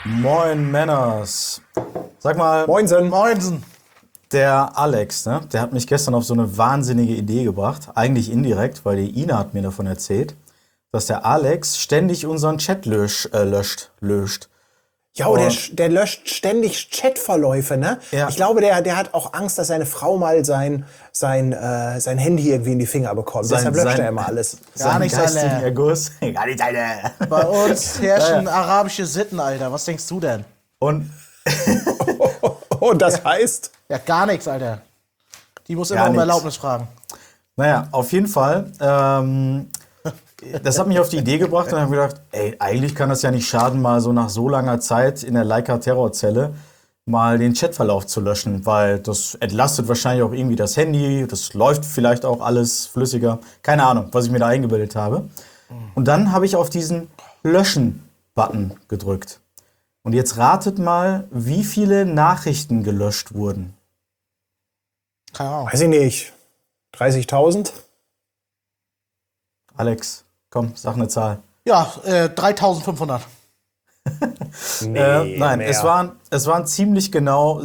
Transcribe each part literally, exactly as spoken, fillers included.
Moin Männers. Sag mal, Moinsen. Moinsen. Der Alex, ne, der hat mich gestern auf so eine wahnsinnige Idee gebracht. Eigentlich indirekt, weil die Ina hat mir davon erzählt, dass der Alex ständig unseren Chat lösch, äh, löscht. löscht. Ja, der, der löscht ständig Chatverläufe, ne? Ja. Ich glaube, der, der hat auch Angst, dass seine Frau mal sein, sein, äh, sein Handy irgendwie in die Finger bekommt. Sein- Deshalb löscht sein- er immer alles. Gar Sein nichts, geistigen Alter. Erguss. Gar nicht, Alter. Bei uns herrschen arabische Sitten, Alter. Was denkst du denn? Und Und das heißt, Ja, gar nichts, Alter. Die muss Gar immer um nichts. Erlaubnis fragen. naja, auf jeden Fall, ähm, das hat mich auf die Idee gebracht und habe gedacht, ey, eigentlich kann das ja nicht schaden, mal so nach so langer Zeit in der Leica-Terrorzelle mal den Chatverlauf zu löschen, weil das entlastet wahrscheinlich auch irgendwie das Handy, das läuft vielleicht auch alles flüssiger, keine Ahnung, was ich mir da eingebildet habe. Und dann habe ich auf diesen Löschen-Button gedrückt. Und jetzt ratet mal, wie viele Nachrichten gelöscht wurden. Keine Ahnung. weiß ich nicht, dreißigtausend? Alex, komm, sag eine Zahl. Ja, äh, dreitausendfünfhundert. Nee, Äh, nein, mehr. es waren, es waren ziemlich genau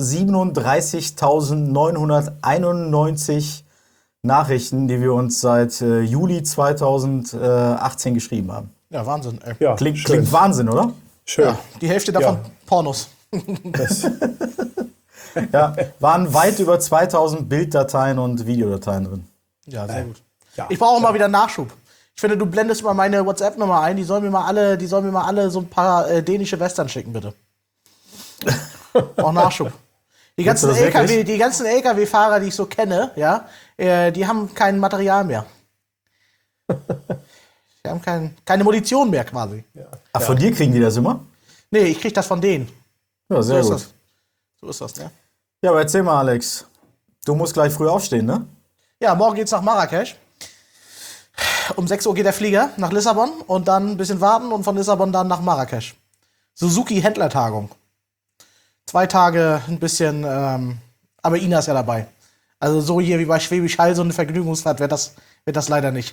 siebenunddreißigtausendneunhunderteinundneunzig Nachrichten, die wir uns seit äh, Juli zweitausendachtzehn geschrieben haben. Ja, Wahnsinn, ey. ja, Klingt, schön. klingt Wahnsinn, oder? schön. Ja, die Hälfte davon Ja. Pornos. Das, Ja, waren weit über zweitausend Bilddateien und Videodateien drin. Ja, sehr gut. ja. Ich brauche mal wieder Nachschub. Ich finde, du blendest mal meine WhatsApp-Nummer ein. Die sollen mir mal alle, die sollen mir mal alle so ein paar äh, dänische Western schicken, bitte. Auch Nachschub. Die Willst du ganzen das L K W, wirklich? die ganzen L K W-Fahrer, die ich so kenne, ja, äh, die haben kein Material mehr. Die haben kein, keine Munition mehr quasi. Ach, von dir kriegen die das immer? Nee, ich krieg das von denen. Ja, sehr so gut. ist das. So ist das, ja. Ja, aber erzähl mal, Alex. Du musst gleich früh aufstehen, ne? Ja, morgen geht's nach Marrakesch. Um sechs Uhr geht der Flieger nach Lissabon und dann ein bisschen warten und von Lissabon dann nach Marrakesch. Suzuki-Händlertagung. Zwei Tage ein bisschen, ähm, aber Ina ist ja dabei. Also so hier wie bei Schwäbisch Hall, so eine Vergnügungsfahrt wird das, wird das leider nicht.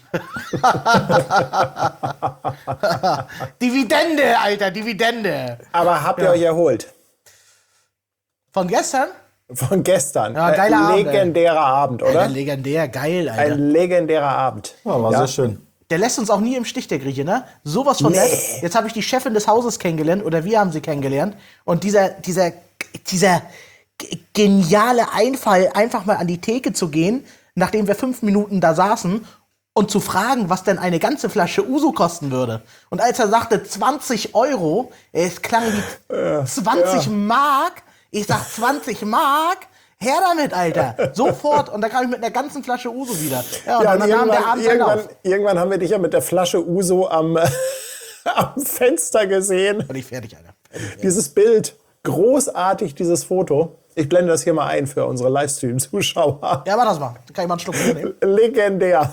Dividende, Alter, Dividende. aber habt ihr euch erholt? Von gestern? Von gestern. Ja, geiler Ein Abend, ey. legendärer Abend, oder? Alter, legendär, geil, Alter. Ein legendärer Abend. Ja, war Ja. sehr schön. Der lässt uns auch nie im Stich, der Grieche, ne? Sowas von Nee. nett. Jetzt habe ich die Chefin des Hauses kennengelernt, oder wir haben sie kennengelernt. Und dieser, dieser, dieser g- geniale Einfall, einfach mal an die Theke zu gehen, nachdem wir fünf Minuten da saßen, und zu fragen, was denn eine ganze Flasche Uso kosten würde. Und als er sagte zwanzig Euro, es klang wie zwanzig Mark. Ich sag zwanzig Mark? Her damit, Alter. Sofort. Und da kam ich mit einer ganzen Flasche Uso wieder. Ja, und Ja, dann und nahm der irgendwann, Abend seinen irgendwann, Lauf. irgendwann haben wir dich ja mit der Flasche Uso am, am Fenster gesehen. Bin ich fertig, Alter. Dieses Bild, großartig, dieses Foto. Ich blende das hier mal ein für unsere Livestream-Zuschauer. Ja, mach das mal. Dann kann ich mal einen Schluck Bier nehmen. Legendär.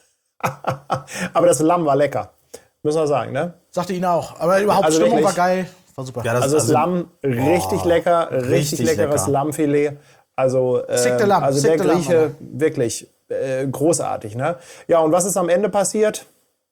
Aber das Lamm war lecker. Müssen wir sagen, ne? Sagte ihn auch. Aber überhaupt, Also Stimmung wirklich. war geil. War super. Ja, das, Also das Lamm, richtig lecker, richtig, richtig leckeres lecker. Lammfilet. Also, äh, Sick the Lamb, also sick der the Lamb, Grieche, Alter. wirklich äh, großartig, ne? Ja, und was ist am Ende passiert?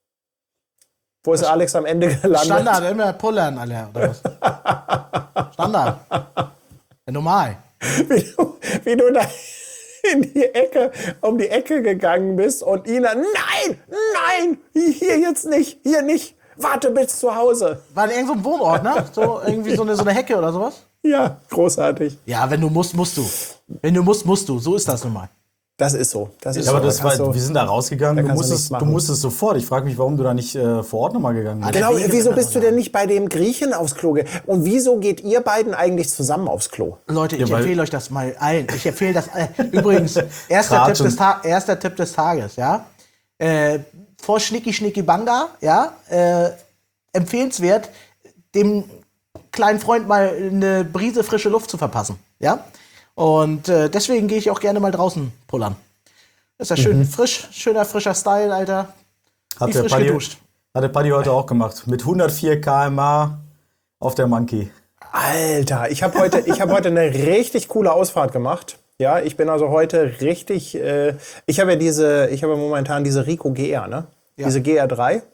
Wo ist Alex am Ende gelandet? Standard, immer pullern, Alter. Oder was? Standard. Ja, normal. Wie du, wie du da in die Ecke, um die Ecke gegangen bist und Ina, nein, nein, hier jetzt nicht, hier nicht, warte bis zu Hause. War in irgendeinem Wohnort, ne? So, irgendwie so eine, so eine Hecke oder sowas? Ja, großartig. Ja, wenn du musst, musst du. Wenn du musst, musst du. So ist das nun mal. Das ist so. Das ist Ja, aber so. das Da kannst war, du- wir sind da rausgegangen. da Du kannst du musstest, nichts du machen. musstest sofort. Ich frage mich, warum du da nicht äh, vor Ort nochmal gegangen bist. der Genau, Wege wieso ist bist du denn nicht bei dem Griechen aufs Klo gegangen? Und wieso geht ihr beiden eigentlich zusammen aufs Klo? Leute, ich Ja, weil- empfehle euch das mal allen. Ich empfehle das allen. Übrigens, erster Tratsch Tipp, des und- Ta- erster Tipp des Tages, ja. Äh, vor Schnicki Schnicki Banga, ja, äh, empfehlenswert, dem kleinen Freund mal eine Brise frische Luft zu verpassen, ja. Und äh, deswegen gehe ich auch gerne mal draußen pullern. Ist ja schön frisch, schöner frischer Style, Alter. Hat Wie der, frisch Paddy, geduscht. hat der Paddy heute auch gemacht. Mit hundertvier Kilometer pro Stunde auf der Monkey. Alter, ich habe heute, ich hab heute eine richtig coole Ausfahrt gemacht. Ja, ich bin also heute richtig. Äh, ich habe ja diese, ich habe ja momentan diese Rico G R, ne? Ja. Diese G R drei.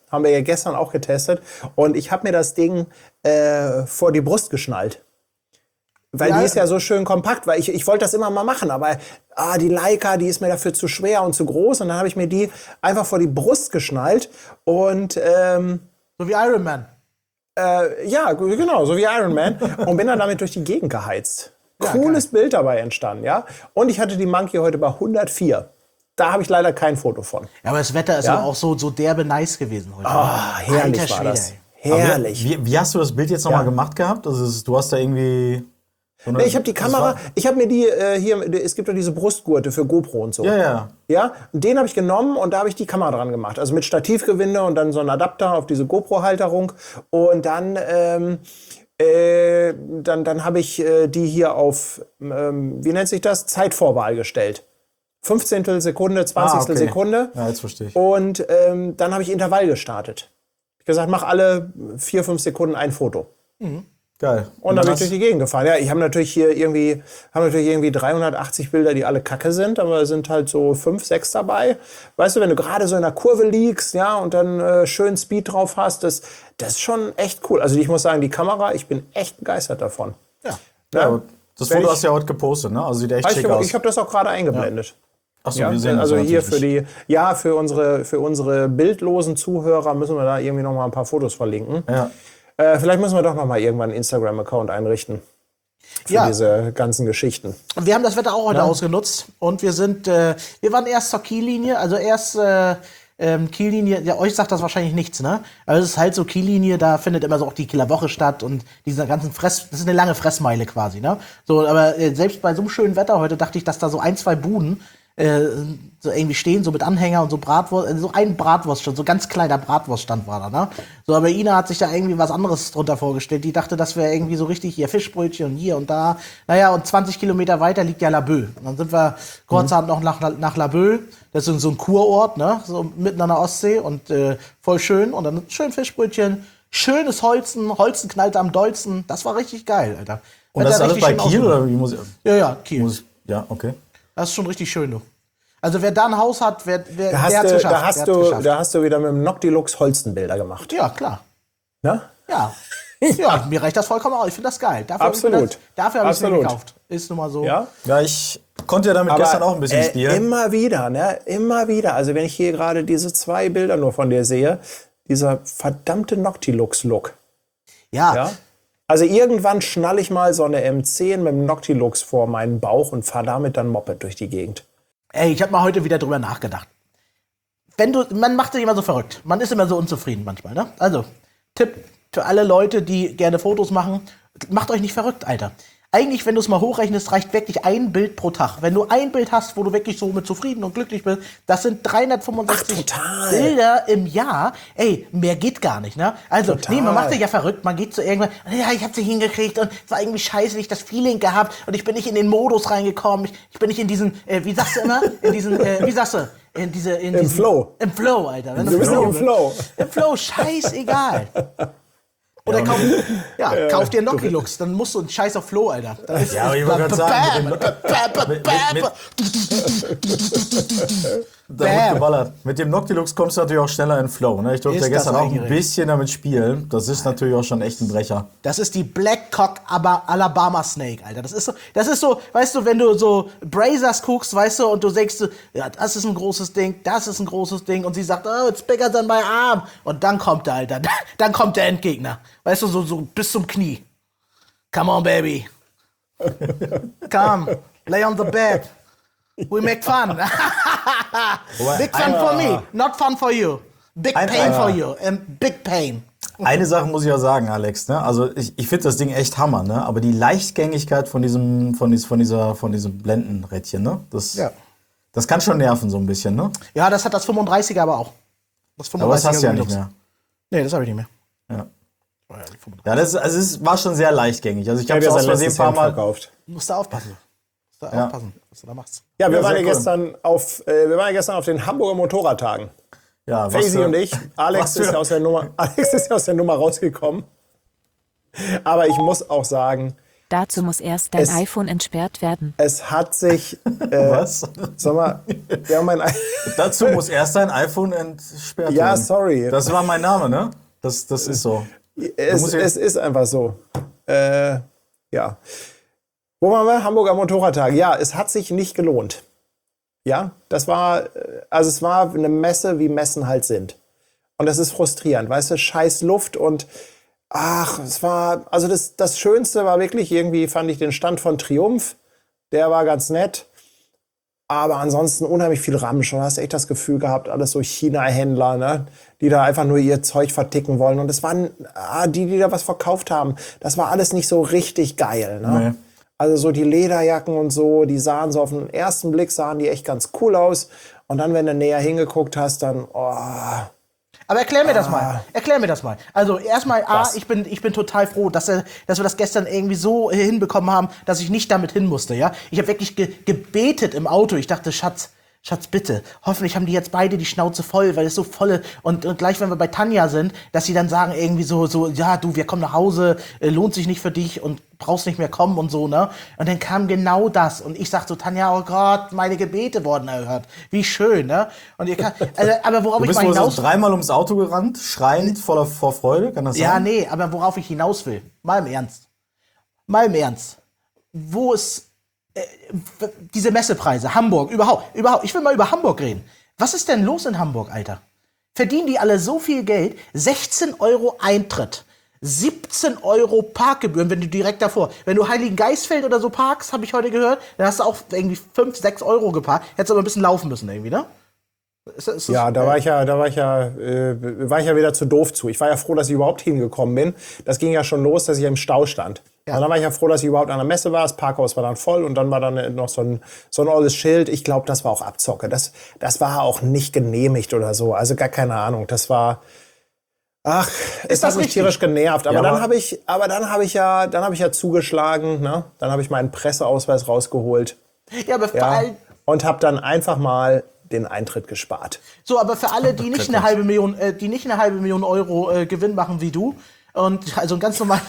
Haben wir ja gestern auch getestet. Und ich habe mir das Ding äh, vor die Brust geschnallt. Weil Ja. die ist ja so schön kompakt, weil ich, ich wollte das immer mal machen, aber ah, die Leica, die ist mir dafür zu schwer und zu groß. Und dann habe ich mir die einfach vor die Brust geschnallt und ähm, So wie Iron Man. äh, ja, g- genau, so wie Iron Man und bin dann damit durch die Gegend geheizt. Cooles Bild dabei entstanden, ja. Und ich hatte die Monkey heute bei hundertvier. Da habe ich leider kein Foto von. Ja, aber das Wetter ist Ja? aber auch so, so derbe nice gewesen heute. Ah, herrlich Alter war Schwede, das. ey. Aber Herrlich. Wie, wie hast du das Bild jetzt nochmal Ja. gemacht gehabt? Also es ist- du hast da irgendwie... so eine- Nee, ich habe die das Kamera, war- ich habe mir die äh, hier, es gibt doch diese Brustgurte für GoPro und so. Ja, ja. Ja, und den habe ich genommen und da habe ich die Kamera dran gemacht. Also mit Stativgewinde und dann so ein Adapter auf diese GoPro-Halterung. Und dann, ähm, äh, dann, dann habe ich äh, die hier auf, ähm, wie nennt sich das? Zeitvorwahl gestellt. fünfzehntel Sekunde, zwanzigstel Ah, okay. Sekunde. Ja, jetzt verstehe ich. Und ähm, dann habe ich Intervall gestartet. Ich habe gesagt, mach alle vier, fünf Sekunden ein Foto. Geil. Und dann bin ich hast- durch die Gegend gefahren. Ja, ich habe natürlich hier irgendwie, habe natürlich irgendwie dreihundertachtzig Bilder, die alle kacke sind, aber es sind halt so fünf, sechs dabei. Weißt du, wenn du gerade so in der Kurve liegst, ja, und dann äh, schön Speed drauf hast, das, das ist schon echt cool. Also ich muss sagen, die Kamera, ich bin echt begeistert davon. Ja. Ja, aber das Wenn Foto ich- hast du ja heute gepostet, ne? Also sieht echt Ah, Ich, schick aus. ich habe das auch gerade eingeblendet. Achso, Ja, wir sehen das also hier natürlich für die, ja, für unsere, für unsere bildlosen Zuhörer müssen wir da irgendwie noch mal ein paar Fotos verlinken. Ja. Äh, vielleicht müssen wir doch noch mal irgendwann einen Instagram-Account einrichten für Ja. diese ganzen Geschichten. Und wir haben das Wetter auch heute ausgenutzt und wir sind, äh, wir waren erst zur Kiellinie, also erst äh, ähm, Kiellinie, ja, euch sagt das wahrscheinlich nichts, ne? Also es ist halt so Kiellinie, da findet immer so auch die Kieler Woche statt und diese ganzen Fress, das ist eine lange Fressmeile quasi, ne? So, aber äh, selbst bei so einem schönen Wetter heute dachte ich, dass da so ein, zwei Buden äh, so irgendwie stehen, so mit Anhänger und so Bratwurst, äh, so ein Bratwurststand, so ganz kleiner Bratwurststand war da, ne? So, aber Ina hat sich da irgendwie was anderes drunter vorgestellt. Die dachte, das wäre irgendwie so richtig hier Fischbrötchen und hier und da. Naja, und zwanzig Kilometer weiter liegt ja Laboe. Und dann sind wir kurzerhand noch nach, nach Laboe. Das ist so ein Kurort, ne? So mitten an der Ostsee und äh, voll schön. Und dann schön Fischbrötchen, schönes Holzen, Holzen knallt am Dolzen. Das war richtig geil, Alter. Und das ist Wetter alles bei richtig schön Kiel ausgesucht. oder wie muss ich. Ja, ja, Kiel. Muss ich ja, okay. Das ist schon richtig schön, du. Also wer da ein Haus hat, wer, wer Da hast, der hat's du, geschafft. da, hast der hat's du, geschafft. da hast du wieder mit dem Noctilux Holstenbilder gemacht. Ja, klar. Ne? Ja. Ja, mir reicht das vollkommen aus. Ich finde das geil. Dafür Absolut. Hab ich mir das, dafür habe ich es mir Absolut. gekauft. Ist nun mal so. Ja? Ja, ich konnte ja damit Aber, gestern auch ein bisschen äh, spielen. Immer wieder, ne? Immer wieder. Also wenn ich hier gerade diese zwei Bilder nur von dir sehe, dieser verdammte Noctilux-Look. Ja. Ja? Also irgendwann schnalle ich mal so eine M zehn mit dem Noctilux vor meinen Bauch und fahre damit dann Moped durch die Gegend. Ey, ich habe mal heute wieder drüber nachgedacht. Wenn du, man macht sich immer so verrückt. Man ist immer so unzufrieden manchmal, ne? Also, Tipp für alle Leute, die gerne Fotos machen, macht euch nicht verrückt, Alter. Eigentlich, wenn du es mal hochrechnest, reicht wirklich ein Bild pro Tag. Wenn du ein Bild hast, wo du wirklich so mit zufrieden und glücklich bist, das sind dreihundertfünfundsechzig Ach, total. Bilder im Jahr. Ey, mehr geht gar nicht, ne? Also, Total. nee, man macht sich ja verrückt. Man geht zu irgendwann, ja, ich hab's nicht hingekriegt und es war irgendwie scheiße, ich das Feeling gehabt und ich bin nicht in den Modus reingekommen. Ich, ich bin nicht in diesen, äh, wie sagst du immer? In diesen, äh, wie sagst du? In diese, in Im diesen, Flow. Im Flow, Alter. Wenn Du bist nicht im Flow. Im Flow, scheißegal. Oder kauf, ja, kauf dir einen Noctilux, dann musst du einen Scheiß auf Flow, Alter. Dann ist Ja, aber ich wollte gerade sagen, mit dem- Bam, Da wird geballert. Mit dem Noctilux kommst du natürlich auch schneller in Flow. Ne? Ich durfte Ist ja gestern das auch ein eingeregt. bisschen damit spielen. Das ist natürlich auch schon echt ein Brecher. Das ist die Blackcock aber Alabama Snake, Alter. Das ist so, das ist so, weißt du, wenn du so Brazers guckst, weißt du, und du denkst, ja, das ist ein großes Ding, das ist ein großes Ding, und sie sagt, oh, it's bigger than my arm. Und dann kommt der, Alter, dann kommt der Endgegner. Weißt du, so, so bis zum Knie. Come on, baby. Come, lay on the bed. We make fun. Big fun for me, not fun for you. Big Ein- pain ein- for you, and big pain. Eine Sache muss ich auch sagen, Alex. Ne? Also ich, ich finde das Ding echt Hammer. Ne? Aber die Leichtgängigkeit von diesem, von, dies, von dieser, von diesem Blendenrädchen, ne? das, Ja. das kann schon nerven so ein bisschen. Ne? Ja, das hat das fünfunddreißiger aber auch. Das Aber das hast du ja nicht Velux. mehr. Nee, das habe ich nicht mehr. Ja. Ja, das, also es war schon sehr leichtgängig. Also ich habe Ja, es aus sein Versehen ein letztes paar Hemd Mal. verkauft. Du musst da aufpassen. Du musst da Ja. aufpassen, was du da machst. Ja, wir Ja, waren sehr ja cool. gestern auf, äh, wir waren ja gestern auf den Hamburger Motorradtagen. Ja, was Faisy für- und ich. Alex was für- ist, ja aus der Nummer, Alex ist ja aus der Nummer rausgekommen. Aber ich muss auch sagen, Dazu muss erst dein Es- iPhone entsperrt werden. Es hat sich, äh, Was? sag mal, ja, mein, I- Dazu muss erst dein iPhone entsperrt Ja, werden. sorry. Das war mein Name, ne? Das, das ist so. es, musst ja- es ist einfach so. Äh, ja. Wo waren wir? Hamburger Motorradtag. Ja, es hat sich nicht gelohnt. Ja, das war, äh, also es war eine Messe, wie Messen halt sind. Und das ist frustrierend, weißt du, scheiß Luft und ach, es war, also das, das Schönste war wirklich irgendwie, fand ich den Stand von Triumph. Der war ganz nett. Aber ansonsten unheimlich viel Ramsch. Du hast echt das Gefühl gehabt, alles so China-Händler, ne? Die da einfach nur ihr Zeug verticken wollen. Und es waren ah, die, die da was verkauft haben. Das war alles nicht so richtig geil. Ne? Nee. Also so die Lederjacken und so, die sahen so auf den ersten Blick, sahen die echt ganz cool aus. Und dann, wenn du näher hingeguckt hast, dann, oh, Aber erklär mir das mal. Erklär mir das mal. Also erstmal, A, Was? ich bin, ich bin total froh, dass, er, dass wir das gestern irgendwie so äh, hinbekommen haben, dass ich nicht damit hin musste. Ja? Ich habe wirklich ge gebetet im Auto. Ich dachte, Schatz, Schatz, bitte. Hoffentlich haben die jetzt beide die Schnauze voll, weil es so volle. Und, und gleich, wenn wir bei Tanja sind, dass sie dann sagen irgendwie so, so, ja, du, wir kommen nach Hause, äh, lohnt sich nicht für dich und brauchst nicht mehr kommen und so, ne? Und dann kam genau das. Und ich sag so, Tanja, oh Gott, meine Gebete wurden erhört. Wie schön, ne? Und ihr kann, also, aber worauf Du ich bist mal wohl so hinaus... dreimal ums Auto gerannt, schreiend voller vor Freude, kann das Ja, sein? nee, aber worauf ich hinaus will, mal im Ernst. Mal im Ernst. Wo ist äh, w- diese Messepreise, Hamburg, überhaupt, überhaupt, ich will mal über Hamburg reden. Was ist denn los in Hamburg, Alter? Verdienen die alle so viel Geld? sechzehn Euro Eintritt, siebzehn Euro Parkgebühren, wenn du direkt davor, wenn du Heiligengeistfeld oder so parkst, habe ich heute gehört, dann hast du auch irgendwie fünf, sechs Euro geparkt. Hättest aber ein bisschen laufen müssen irgendwie, ne? Ist, das- ist das- ja, da war ich ja, da war ich ja, äh, war ich ja wieder zu doof zu. Ich war ja froh, dass ich überhaupt hingekommen bin. Das ging ja schon los, dass ich im Stau stand. Ja. Und dann war ich ja froh, dass ich überhaupt an der Messe war. Das Parkhaus war dann voll und dann war dann noch so ein, so ein olles Schild. Ich glaube, das war auch Abzocke. Das, das war auch nicht genehmigt oder so. Also gar keine Ahnung. Das war, ach, es das hat mich richtig? tierisch genervt. Aber Ja, dann aber- habe ich, aber dann habe ich ja, dann habe ich ja zugeschlagen. Ne? Dann habe ich meinen Presseausweis rausgeholt. ja, aber vor Ja, allem, und habe dann einfach mal den Eintritt gespart. so, aber für alle, die nicht eine halbe Million, äh, die nicht eine halbe Million Euro äh, Gewinn machen wie du und also einen ganz normalen,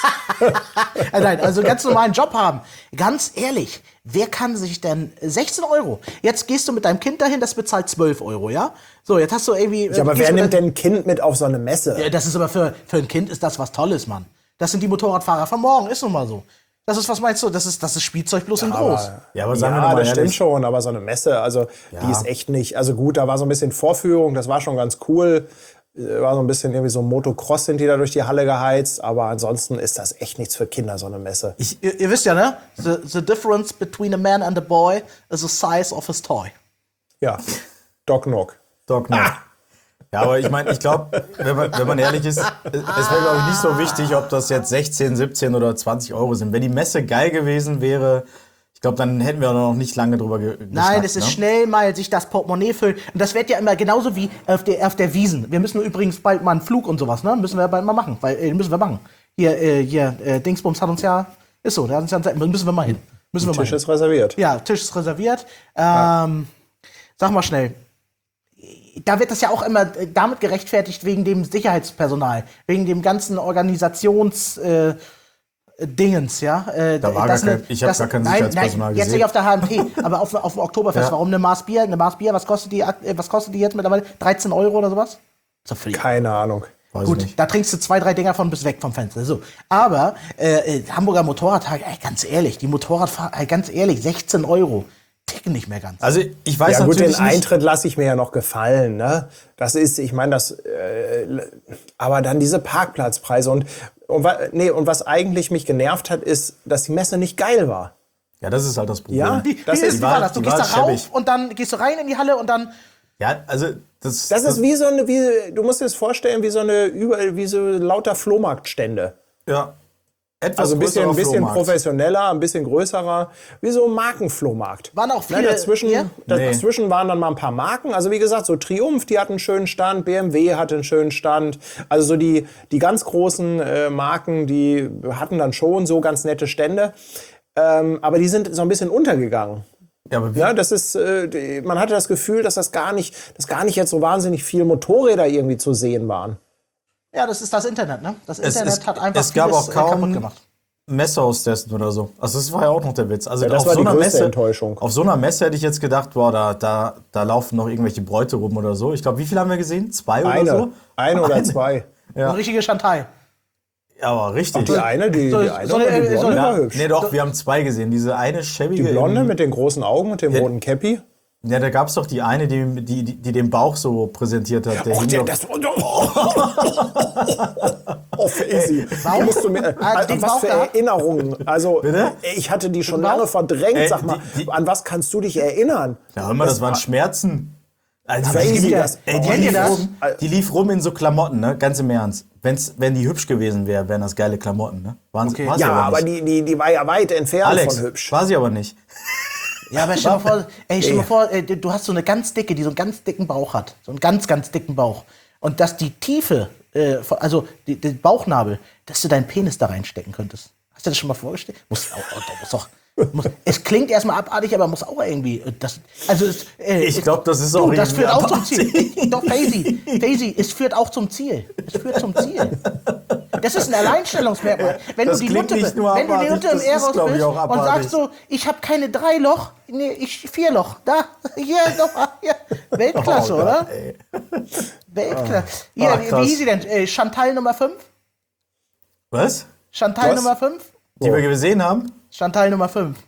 äh, nein, also einen ganz normalen Job haben. Ganz ehrlich, wer kann sich denn sechzehn Euro? Jetzt gehst du mit deinem Kind dahin, das bezahlt zwölf Euro, ja? So, jetzt hast du irgendwie. Ja, aber gehst wer du nimmt dann- denn ein Kind mit auf so eine Messe? Ja, das ist aber für, für ein Kind ist das was Tolles, Mann. Das sind die Motorradfahrer von morgen, ist nun mal so. Das ist, was meinst du? Das ist, das ist Spielzeug bloß in groß. Ja, aber sagen wir Ja, doch mal das stimmt ehrlich. schon, aber so eine Messe, also die ist echt nicht, also gut, da war so ein bisschen Vorführung, das war schon ganz cool. Äh, War so ein bisschen irgendwie so Motocross sind die da durch die Halle geheizt, aber ansonsten ist das echt nichts für Kinder, so eine Messe. Ihr, ihr wisst ja, ne? The, the difference between a man and a boy is the size of his toy. Ja, Doc Knock. Doc, ne? Ja, aber ich meine, ich glaube, wenn man, wenn man ehrlich ist, es wäre, glaube ich, nicht so wichtig, ob das jetzt sechzehn, siebzehn oder zwanzig Euro sind. Wenn die Messe geil gewesen wäre, ich glaube, dann hätten wir noch nicht lange drüber ge Nein, geschnackt, es ist ne? schnell mal sich das Portemonnaie füllen. Und das wird ja immer genauso wie auf der, auf der Wiesen. Wir müssen übrigens bald mal einen Flug und sowas, ne? Müssen wir bald mal machen. Weil, äh, müssen wir machen. Hier, äh, hier, äh, Dingsbums hat uns ja, ist so, der hat uns ja, müssen wir mal hin. Müssen wir mal Tisch hin. ist reserviert. Ja, Tisch ist reserviert. Ähm, Sag mal schnell. Da wird das ja auch immer äh, damit gerechtfertigt wegen dem Sicherheitspersonal, wegen dem ganzen Organisations äh, Dingens, ja. Äh, Da war das gar kein- ne- ich hab das- gar kein nein, Sicherheitspersonal nein, Jetzt gesehen. nicht auf der H M T, aber auf, auf dem Oktoberfest. Ja. Warum eine Maß Bier? Eine Maß Bier, was kostet die, akt- äh, was kostet die jetzt mittlerweile? dreizehn Euro oder sowas? Ist doch völlig Keine Ahnung. Weiß Gut, ich nicht. da trinkst du zwei, drei Dinger von bis weg vom Fenster. So. Aber äh, äh, Hamburger Motorradtag, ey, ganz ehrlich, die Motorradfahrer, ey, ganz ehrlich, sechzehn Euro, ticken nicht mehr ganz. Also ich weiß Ja gut, den natürlich nicht, Eintritt lasse ich mir ja noch gefallen. Ne? Das ist, ich meine, das, äh, aber dann diese Parkplatzpreise und, und, wa- nee, und was eigentlich mich genervt hat, ist, dass die Messe nicht geil war. ja, das ist halt das Problem. Ja, Wie, das wie ist- ist, wie war- war das? Du die gehst war da rauf schäbig. und dann gehst du rein in die Halle und dann. Ja, also das, Das ist wie so eine, wie, du musst dir das vorstellen, wie so eine, über, wie so lauter Flohmarktstände. ja, etwas Also ein bisschen, größerer ein bisschen Flohmarkt. professioneller, ein bisschen größerer, wie so ein Markenflohmarkt. Waren auch viele Ne, dazwischen, hier? dazwischen waren dann mal ein paar Marken. Also wie gesagt, so Triumph, die hatten einen schönen Stand, B M W hatte einen schönen Stand. Also so die, die ganz großen äh, Marken, die hatten dann schon so ganz nette Stände. Ähm, aber die sind so ein bisschen untergegangen. Ja, aber wie, Ja, das ist, äh, die- man hatte das Gefühl, dass das gar nicht, dass gar nicht jetzt so wahnsinnig viele Motorräder irgendwie zu sehen waren. Ja, das ist das Internet, ne? Das Es- Internet es- hat einfach es gab vieles, auch äh, kaum- kaputt gemacht. Messehostessen oder so. Also das war ja auch noch der Witz. Also Ja, das auf war so die einer größte Messe, Enttäuschung. Auf so einer Messe hätte ich jetzt gedacht, boah, da, da, da laufen noch irgendwelche Bräute rum oder so. Ich glaube, wie viele haben wir gesehen? Zwei oder Eine. so? Eine oder zwei. Ja. Eine richtige Chantal. Ja, aber richtig. Die eine, die, So- die eine, so eine- die so Blonde eine- war hübsch. Nee, doch, wir haben zwei gesehen. Diese eine schäbige. Die Blonde im- mit den großen Augen und dem Ja. roten Cappy. Ja, da gab es doch die eine, die, die, die, die den Bauch so präsentiert hat. Der Och, hing der, doch- das. Oh, Faisy. Bauch? Musst du mir, äh, Ah, den was Bauch für gehabt? Erinnerungen. Also, Bitte? ich hatte die schon Bauch? lange verdrängt. Ey, Sag mal, die- die- an was kannst du dich erinnern? Ja, hör mal, das, waren Schmerzen. Also, Aber die, easy, lief- das- ey, die, Kennt ihr lief das? rum, die lief rum in so Klamotten, ne? Ganz im Ernst. Wenn's, wenn die hübsch gewesen wäre, wären das geile Klamotten, ne? Waren, Okay. war sie Ja, aber nicht. die, die, die war ja weit entfernt Alex, von hübsch. war sie aber nicht. Ja, aber stell dir mal vor, ey, stell dir mal vor äh, du hast so eine ganz dicke, die so einen ganz dicken Bauch hat. So einen ganz, ganz dicken Bauch. Und dass die Tiefe, äh, von- also die, den Bauchnabel, dass du deinen Penis da reinstecken könntest. Hast du das schon mal vorgestellt? Muss, auch, auch, muss doch. Muss, es klingt erstmal abartig, aber muss auch irgendwie. äh, Das, also es, äh, Ich glaub, das ist du, auch das irgendwie führt auch zum abartig. Ziel. Doch, Daisy, Daisy, es führt auch zum Ziel. Es führt zum Ziel. Das ist ein Alleinstellungsmerkmal. Wenn Das du die klingt Nutte, nicht nur wenn du die abartig, Nutte im das ist, Eros glaub ich, bist auch und abartig. sagst so, ich habe keine drei Loch, nee, ich vier Loch. Da, hier, noch, hier. Weltklasse, Oh Gott, oder? ey. Weltklasse. Hier, Ah, wie, krass. wie hieß sie denn? Äh, Chantal Nummer fünf? Was? Chantal Was? Nummer fünf? Die wir gesehen haben? Chantal Nummer fünf.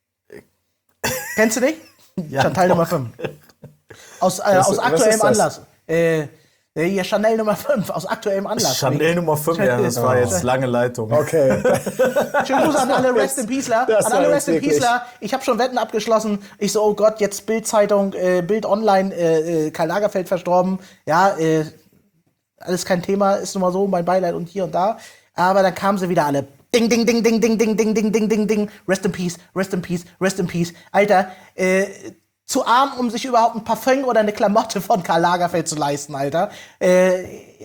Kennst du nicht? Ja, Chantal doch. Nummer fünf. Aus, äh, Was- aus was aktuellem ist das? Anlass. Äh, äh, hier Chanel Nummer fünf, aus aktuellem Anlass. Chanel Nummer fünf, ja, das war jetzt lange Leitung. Okay. Schönen Gruß an alle war Rest in jetzt- Peaceler. das An war alle jetzt Rest in wirklich- Peaceler. Ich habe schon Wetten abgeschlossen. Ich so, oh Gott, jetzt Bild-Zeitung, äh, Bild Online, äh, äh, Karl Lagerfeld verstorben. Ja, äh, alles kein Thema, ist nun mal so, mein Beileid und hier und da. Aber dann kamen sie wieder alle. Ding, ding, ding, ding, ding, ding, ding, ding, ding, ding, ding. Rest in Peace, Rest in Peace, Rest in Peace. Alter, äh, zu arm, um sich überhaupt ein Parfum oder eine Klamotte von Karl Lagerfeld zu leisten, Alter. Äh,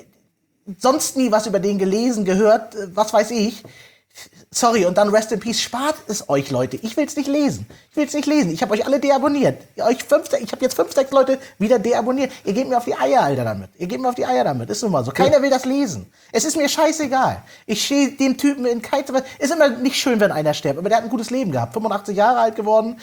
sonst nie was über den gelesen, gehört, äh, was weiß ich. Sorry, und dann Rest in Peace. Spart es euch, Leute. Ich will's nicht lesen. Ich will's nicht lesen. Ich habe euch alle deabonniert. Euch fünf, ich habe jetzt fünf, sechs Leute wieder deabonniert. Ihr geht mir auf die Eier, Alter, damit. Ihr geht mir auf die Eier damit. Ist nun mal so. Keiner will das lesen. Es ist mir scheißegal. Ich stehe dem Typen in kein... Ist immer nicht schön, wenn einer stirbt, aber der hat ein gutes Leben gehabt. fünfundachtzig Jahre alt geworden.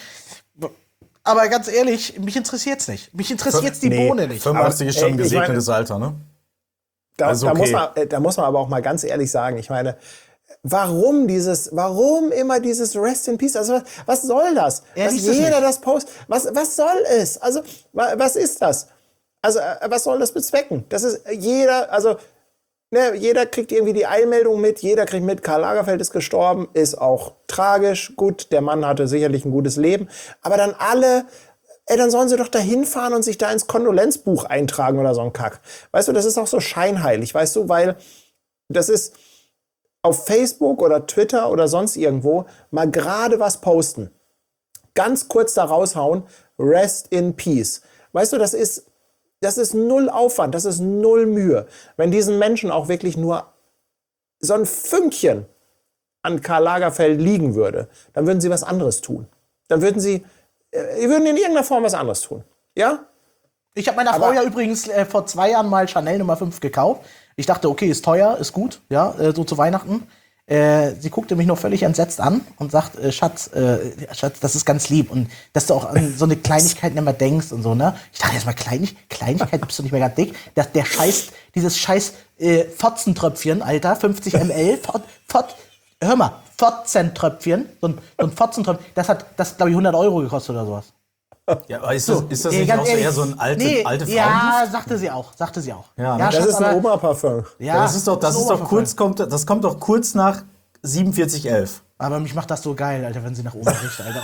Aber ganz ehrlich, mich interessiert's nicht. Mich interessiert's die Nee, Bohne nicht. fünfundachtzig ist schon ey, ein ich meine- gesegnetes Alter, ne? Da, Also da, okay. muss man, äh, da muss man aber auch mal ganz ehrlich sagen, ich meine, warum dieses, warum immer dieses Rest in Peace? Also was, was soll das? Er Dass liest es jeder nicht. das postet. Was, was soll es? Also wa, was ist das? Also äh, was soll das bezwecken? Das ist äh, jeder, also ne, jeder kriegt irgendwie die Eilmeldung mit, jeder kriegt mit, Karl Lagerfeld ist gestorben, ist auch tragisch. Gut, der Mann hatte sicherlich ein gutes Leben, aber dann alle, ey, dann sollen sie doch da hinfahren und sich da ins Kondolenzbuch eintragen oder so ein Kack. Weißt du, das ist auch so scheinheilig, weißt du, weil das ist auf Facebook oder Twitter oder sonst irgendwo mal gerade was posten. Ganz kurz da raushauen, Rest in Peace. Weißt du, das ist, das ist null Aufwand, das ist null Mühe. Wenn diesen Menschen auch wirklich nur so ein Fünkchen an Karl Lagerfeld liegen würde, dann würden sie was anderes tun. Dann würden sie, äh, die würden in irgendeiner Form was anderes tun. Ja? Ich habe meiner Frau Aber- ja übrigens äh, vor zwei Jahren mal Chanel Nummer fünf gekauft. Ich dachte, okay, ist teuer, ist gut, ja, äh, so zu Weihnachten. Äh, sie guckte mich noch völlig entsetzt an und sagt, äh, Schatz, äh, Schatz, das ist ganz lieb. Und dass du auch an so eine Kleinigkeiten immer denkst und so, ne? Ich dachte erstmal, Kleinig Kleinigkeit, bist du nicht mehr ganz dick? Das, der Scheiß, dieses scheiß äh, Fotzentröpfchen, Alter, fünfzig Milliliter, Fot, Fot, hör mal, Fotzentröpfchen, so ein, so ein Fotzentröpfchen, das hat, das glaube ich, hundert Euro gekostet oder sowas. Ja, aber ist das, ist das Äh, nicht ganz auch so ehrlich, eher so ein alte, nee, alte Ja, Frauenduft? sagte sie auch, sagte sie auch. Ja, ne? Das Schatz, ist ein aber- Oma-Parfum. Ja, Ja, das ist doch, das ist doch Oberverfall. kurz, kommt, das kommt doch kurz nach siebenundvierzig elf. Aber mich macht das so geil, Alter, wenn sie nach oben riecht, Alter.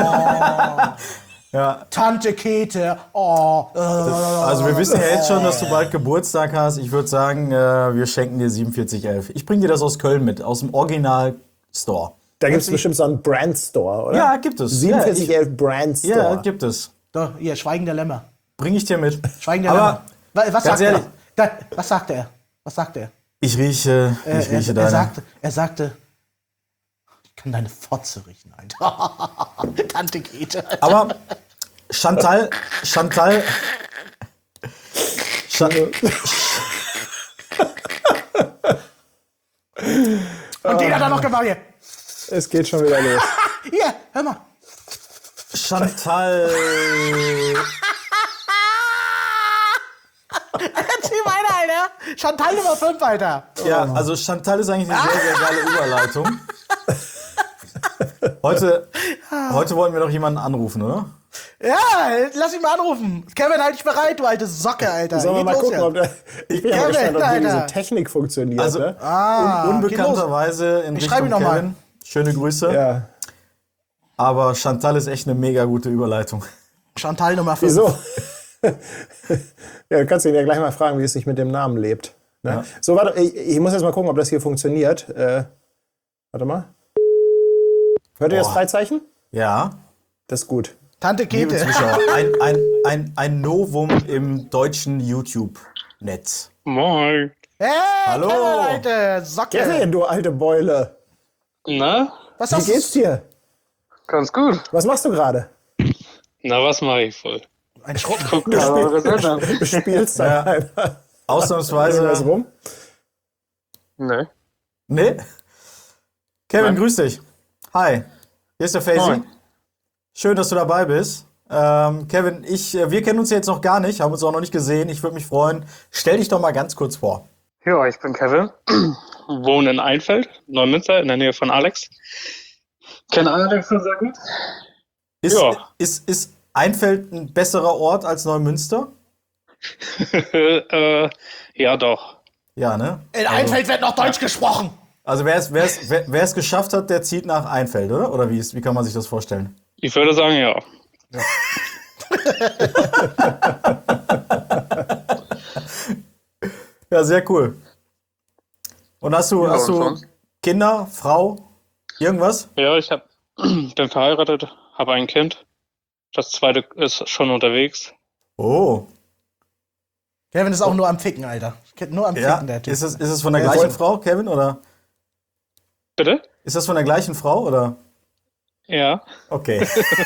Oh, Ja, Tante Käthe, oh. Äh, also wir wissen ja jetzt schon, dass du bald Geburtstag hast. Ich würde sagen, äh, wir schenken dir siebenundvierzig elf. Ich bringe dir das aus Köln mit, aus dem Original-Store. Da gibt es bestimmt so einen Brand-Store, oder? Ja, gibt es. siebenundvierzig elf Ja, Brand-Store. ja, gibt es. Doch, hier, Schweigen der Lämmer. Bringe ich dir mit. Schweigen der Aber Lämmer. Wa- Was ganz sagt ehrlich, er? Da, was sagte er? Was sagte er? ich rieche, ich Er, rieche er, er, deine. sagte, er sagte, ich kann deine Fotze riechen, Alter. Tante Käthe. Alter. Aber Chantal, Chantal, Cha Und den hat er noch gemacht hier. Es geht schon wieder los. Hier, hör mal. Chantal. Erzähl weiter, Alter. Chantal Nummer fünf, Alter. Ja, also Chantal ist eigentlich eine sehr, sehr geile Überleitung. Heute, heute wollten wir noch jemanden anrufen, oder? Ja, lass ihn mal anrufen. Kevin, halt dich bereit, du alte Socke, Alter. Sollen wir Geht mal los gucken, hier. ob der, ich bin ja Kevin, gespannt, ob hier Alter. diese Technik funktioniert. Also, ne? Ah, Un unbekannterweise in Ich schreib Richtung ihn noch mal. Kevin. Schöne Grüße. Ja. Aber Chantal ist echt eine mega gute Überleitung. Chantal Nummer fünf. Wieso? Ja, du kannst ihn ja gleich mal fragen, wie es sich mit dem Namen lebt. Ne? Ja. So, warte, ich, ich muss jetzt mal gucken, ob das hier funktioniert. Äh, warte mal. Hört ihr das Boah. Freizeichen? Ja, Das ist gut. Tante liebe Käthe. Zuschauer, ein, ein, ein, ein Novum im deutschen YouTube-Netz. Moin. Hey, Hallo. Kevin, alte Socke. Kevin, du alte Beule. Na, Was Wie hast geht's dir? ganz gut. Was machst du gerade? Na, was mache ich wohl? du? Ein Schrott. Guck mal eure Sendung. Du spielst da Ja. einfach irgendwas Ausnahmsweise. rum. Ne. Nee? Kevin, Nein. grüß dich. Hi, hier ist der Faisy. Moin. Schön, dass du dabei bist. Ähm, Kevin, ich, äh, wir kennen uns jetzt noch gar nicht, haben uns auch noch nicht gesehen. Ich würde mich freuen. Stell dich doch mal ganz kurz vor. Ja, ich bin Kevin. Wohne in Einfeld, Neumünster, in der Nähe von Alex. Kenne Alex schon sehr gut. Ist, Ja. ist, ist Einfeld ein besserer Ort als Neumünster? äh, ja, doch. Ja, ne? In Einfeld wird noch Deutsch gesprochen. Also wer es, wer es, wer, wer es geschafft hat, der zieht nach Einfeld, oder? Oder wie, ist, wie kann man sich das vorstellen? Ich würde sagen, ja. Ja, sehr cool. Und hast du, Ja, hast und du sonst? Kinder, Frau, irgendwas? Ja, ich hab, bin verheiratet, habe ein Kind. Das zweite ist schon unterwegs. Oh, Kevin ist auch nur am Ficken, Alter. Nur am ja. Ficken, der Typ. Ist es, ist es von der Ja, gleichen voll. Frau, Kevin, oder? Bitte? Ist das von der gleichen Frau, oder? Ja. Okay.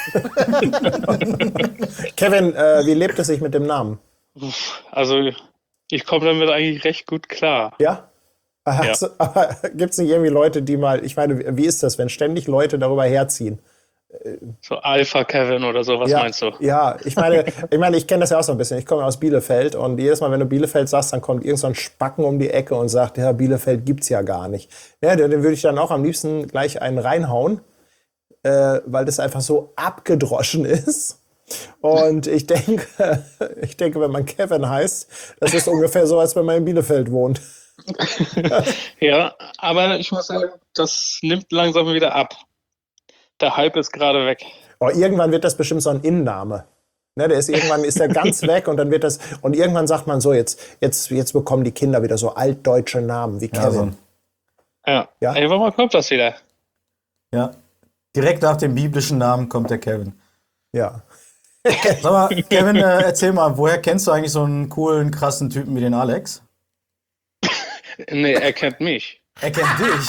Kevin, äh, wie lebt es sich mit dem Namen? Also, ich komme damit eigentlich recht gut klar. Ja? Hast du- Aber gibt es nicht irgendwie Leute, die mal, ich meine, wie ist das, wenn ständig Leute darüber herziehen? So Alpha Kevin oder so, was ja, meinst du? Ja, ich meine, ich meine, ich kenne das ja auch so ein bisschen. Ich komme aus Bielefeld und jedes Mal, wenn du Bielefeld sagst, dann kommt irgend so ein Spacken um die Ecke und sagt, ja, Bielefeld gibt's ja gar nicht. Ja, den den würde ich dann auch am liebsten gleich einen reinhauen, äh, weil das einfach so abgedroschen ist. Und ich denke, ich denke, wenn man Kevin heißt, das ist ungefähr so, als wenn man in Bielefeld wohnt. Ja, aber ich muss sagen, das nimmt langsam wieder ab. Der Hype ist gerade weg. Oh, irgendwann wird das bestimmt so ein Innenname. Ne, der ist irgendwann ist der ganz weg und dann wird das und irgendwann sagt man so jetzt jetzt jetzt bekommen die Kinder wieder so altdeutsche Namen wie Ja, so Kevin. ein, Ja. Ja? Ey, warum kommt das wieder? ja. Direkt nach dem biblischen Namen kommt der Kevin. Ja. Sag mal, Kevin, äh, erzähl mal, woher kennst du eigentlich so einen coolen, krassen Typen wie den Alex? Nee, er kennt mich. Er kennt dich.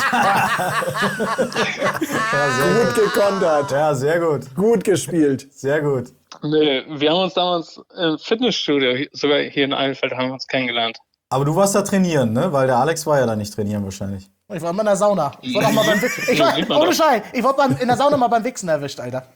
ja, sehr Gut gut. gekontert, Ja, sehr gut. gut gespielt. Sehr gut. Nee, wir haben uns damals im Fitnessstudio, hi- sogar hier in Einfeld, haben wir uns kennengelernt. Aber du warst da trainieren, ne? Weil der Alex war ja da nicht trainieren wahrscheinlich. Ich war mal in der Sauna. Ich wurde auch mal beim Wi- ich Sieht man war, ohne doch. Schein. Ich wurde beim- in der Sauna mal beim Wichsen erwischt, Alter.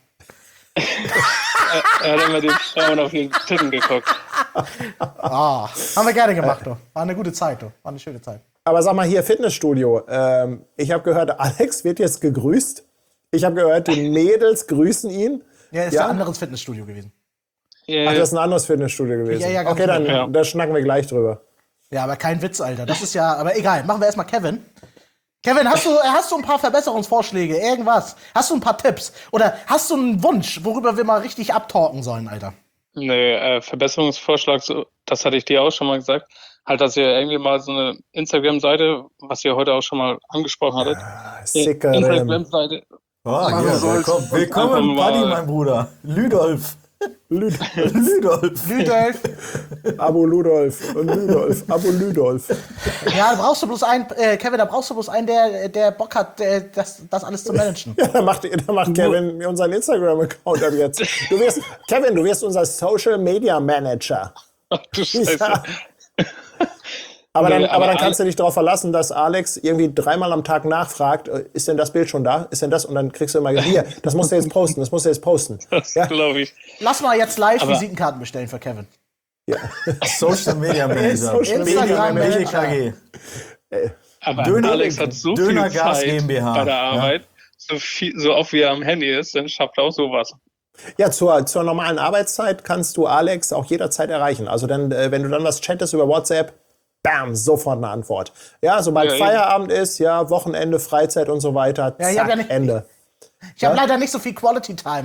Er hat immer den Frauen auf den Titten geguckt. Ah, haben wir gerne gemacht, du. War eine gute Zeit, du. War eine schöne Zeit. Aber sag mal hier Fitnessstudio. Ähm, ich habe gehört, Alex wird jetzt gegrüßt. Ich habe gehört, die Mädels grüßen ihn. Ja, ist Ja? ein anderes Fitnessstudio gewesen. Ja, Ach, das ist ein anderes Fitnessstudio gewesen. Ja, ja, ganz okay, dann genau. da schnacken wir gleich drüber. Ja, aber kein Witz, Alter. Das ist ja, aber egal. Machen wir erstmal Kevin. Kevin, hast du, hast du ein paar Verbesserungsvorschläge? Irgendwas? Hast du ein paar Tipps? Oder hast du einen Wunsch, worüber wir mal richtig abtalken sollen, Alter? nee, äh, Verbesserungsvorschlag, so, das hatte ich dir auch schon mal gesagt. Halt, dass ihr irgendwie mal so eine Instagram-Seite, was ihr heute auch schon mal angesprochen hattet. Sickerem. Instagram-Seite. Oh, Machen hier, wir so willkommen, als- willkommen einfach im Buddy, mal- mein Bruder. Ludolf. Ludolf. Lüdolf. Abo Ludolf. Und Ludolf. Abo Ludolf. Ja, da brauchst du bloß einen, äh, Kevin, da brauchst du bloß einen, der, der Bock hat, äh, das, das alles zu managen. Ja, dann macht, dann macht Kevin unseren Instagram-Account ab jetzt. Du wirst, Kevin, du wirst unser Social Media Manager. Ach du Scheiße. Ja. Aber dann, Nee, aber aber dann alle- kannst du dich darauf verlassen, dass Alex irgendwie dreimal am Tag nachfragt, äh, ist denn das Bild schon da? Ist denn das? Und dann kriegst du immer, hier, das musst du jetzt posten, das musst du jetzt posten. Das Ja. glaube ich. Lass mal jetzt live Aber- Visitenkarten bestellen für Kevin. Social Media Manager. Social Media B D K G. Aber Döner- Alex hat so Döner viel Gas Zeit GmbH, bei der ja. Arbeit, so, viel, so oft wie er am Handy ist, dann schafft er auch sowas. Ja, zur, zur normalen Arbeitszeit kannst du Alex auch jederzeit erreichen. Also dann, äh, wenn du dann was chattest über WhatsApp, bam, sofort eine Antwort. Ja, sobald Ja, eben. Feierabend ist, ja, Wochenende, Freizeit und so weiter, Ja, ich zack, hab ja nicht- Ende. Ich habe leider nicht so viel Quality Time.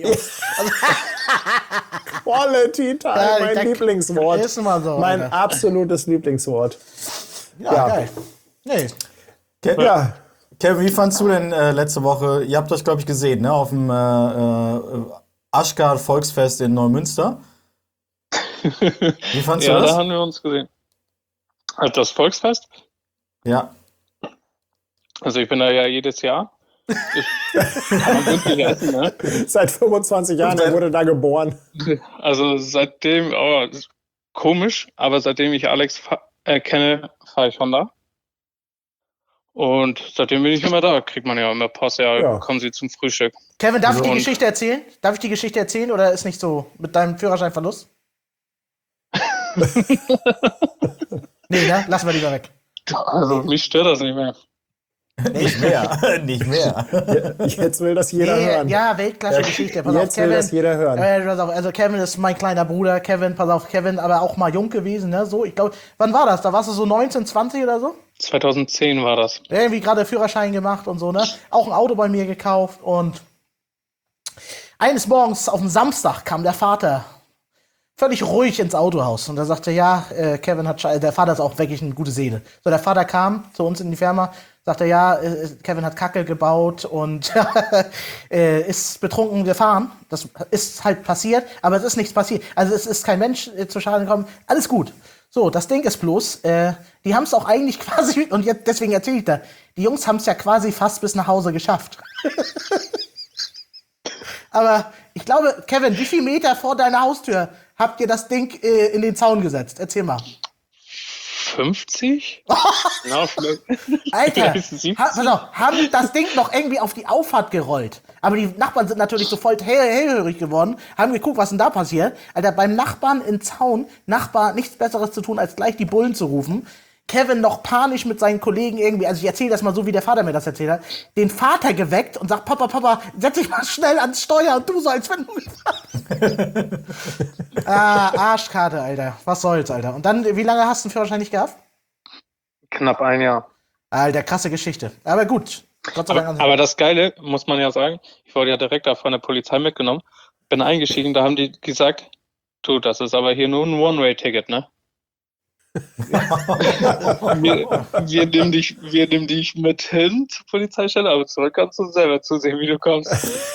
Quality Time, Ja, mein der- Lieblingswort. ist immer so, mein Alter. absolutes Lieblingswort. Ja, Ja. geil. Nee. Ke Ja, Kevin, wie fandst du denn äh, letzte Woche? Ihr habt euch, glaube ich, gesehen, ne? Auf dem äh, äh, Aschgar Volksfest in Neumünster. Wie fandst Ja, du da das? haben wir uns gesehen. Halt das Volksfest. Ja. Also ich bin da ja jedes Jahr. Ich kann günstig essen, ne? seit fünfundzwanzig Jahren, er wurde da geboren. Also seitdem, oh, das ist komisch, aber seitdem ich Alex fa- äh, kenne, fahre ich Honda. Und seitdem bin ich immer da. Kriegt man ja immer Post, ja, Ja. kommen Sie zum Frühstück. Kevin, darf ich die Und- Geschichte erzählen? Darf ich die Geschichte erzählen oder ist nicht so mit deinem Führerscheinverlust? Nee, ne? Lassen wir lieber weg. Also mich stört das nicht mehr. Nicht mehr. Nicht mehr. Jetzt will das jeder Nee, hören. ja, Weltklasse-Geschichte. Pass auf, Jetzt will Kevin. das jeder hören. Äh, pass auf, also Kevin ist mein kleiner Bruder. Kevin, pass auf, Kevin, aber auch mal jung gewesen, ne? So, ich glaube, wann war das? Da warst du so neunzehn, zwanzig oder so? zweitausendzehn war das. Irgendwie gerade Führerschein gemacht und so, ne? Auch ein Auto bei mir gekauft und eines Morgens auf dem Samstag kam der Vater völlig ruhig ins Autohaus und er sagte, ja, äh, Kevin hat, sche- der Vater ist auch wirklich eine gute Seele. So, der Vater kam zu uns in die Firma, sagte, ja, äh, Kevin hat Kacke gebaut und äh, ist betrunken gefahren. Das ist halt passiert, aber es ist nichts passiert. Also es ist kein Mensch äh, zu Schaden gekommen. Alles gut. So, das Ding ist bloß, äh, die haben es auch eigentlich quasi, und jetzt deswegen erzähle ich da, die Jungs haben es ja quasi fast bis nach Hause geschafft. Aber ich glaube, Kevin, wie viele Meter vor deiner Haustür habt ihr das Ding äh, in den Zaun gesetzt? Erzähl mal. fünfzig? Ja, vielleicht. Alter, Vielleicht siebzig? ha, pass auf, haben das Ding noch irgendwie auf die Auffahrt gerollt. Aber die Nachbarn sind natürlich sofort hell, hellhörig geworden, haben geguckt, was denn da passiert. Alter, beim Nachbarn im Zaun, Nachbar nichts Besseres zu tun, als gleich die Bullen zu rufen. Kevin noch panisch mit seinen Kollegen irgendwie, also ich erzähle das mal so, wie der Vater mir das erzählt hat, den Vater geweckt und sagt, Papa, Papa, setz dich mal schnell ans Steuer und du so, als wenn du gefahren. Ah, Arschkarte, Alter. Was soll's, Alter. Und dann, wie lange hast du den Führerschein nicht gehabt? Knapp ein Jahr. Alter, krasse Geschichte. Aber gut. Gott sei Dank. Aber, aber das Geile, muss man ja sagen, ich wurde ja direkt da von der Polizei mitgenommen, bin eingestiegen, da haben die gesagt, du, das ist aber hier nur ein One-Way-Ticket, ne? wir, wir, nehmen dich, wir nehmen dich mit hin zur Polizeistelle, aber zurück kannst du selber zusehen, wie du kommst.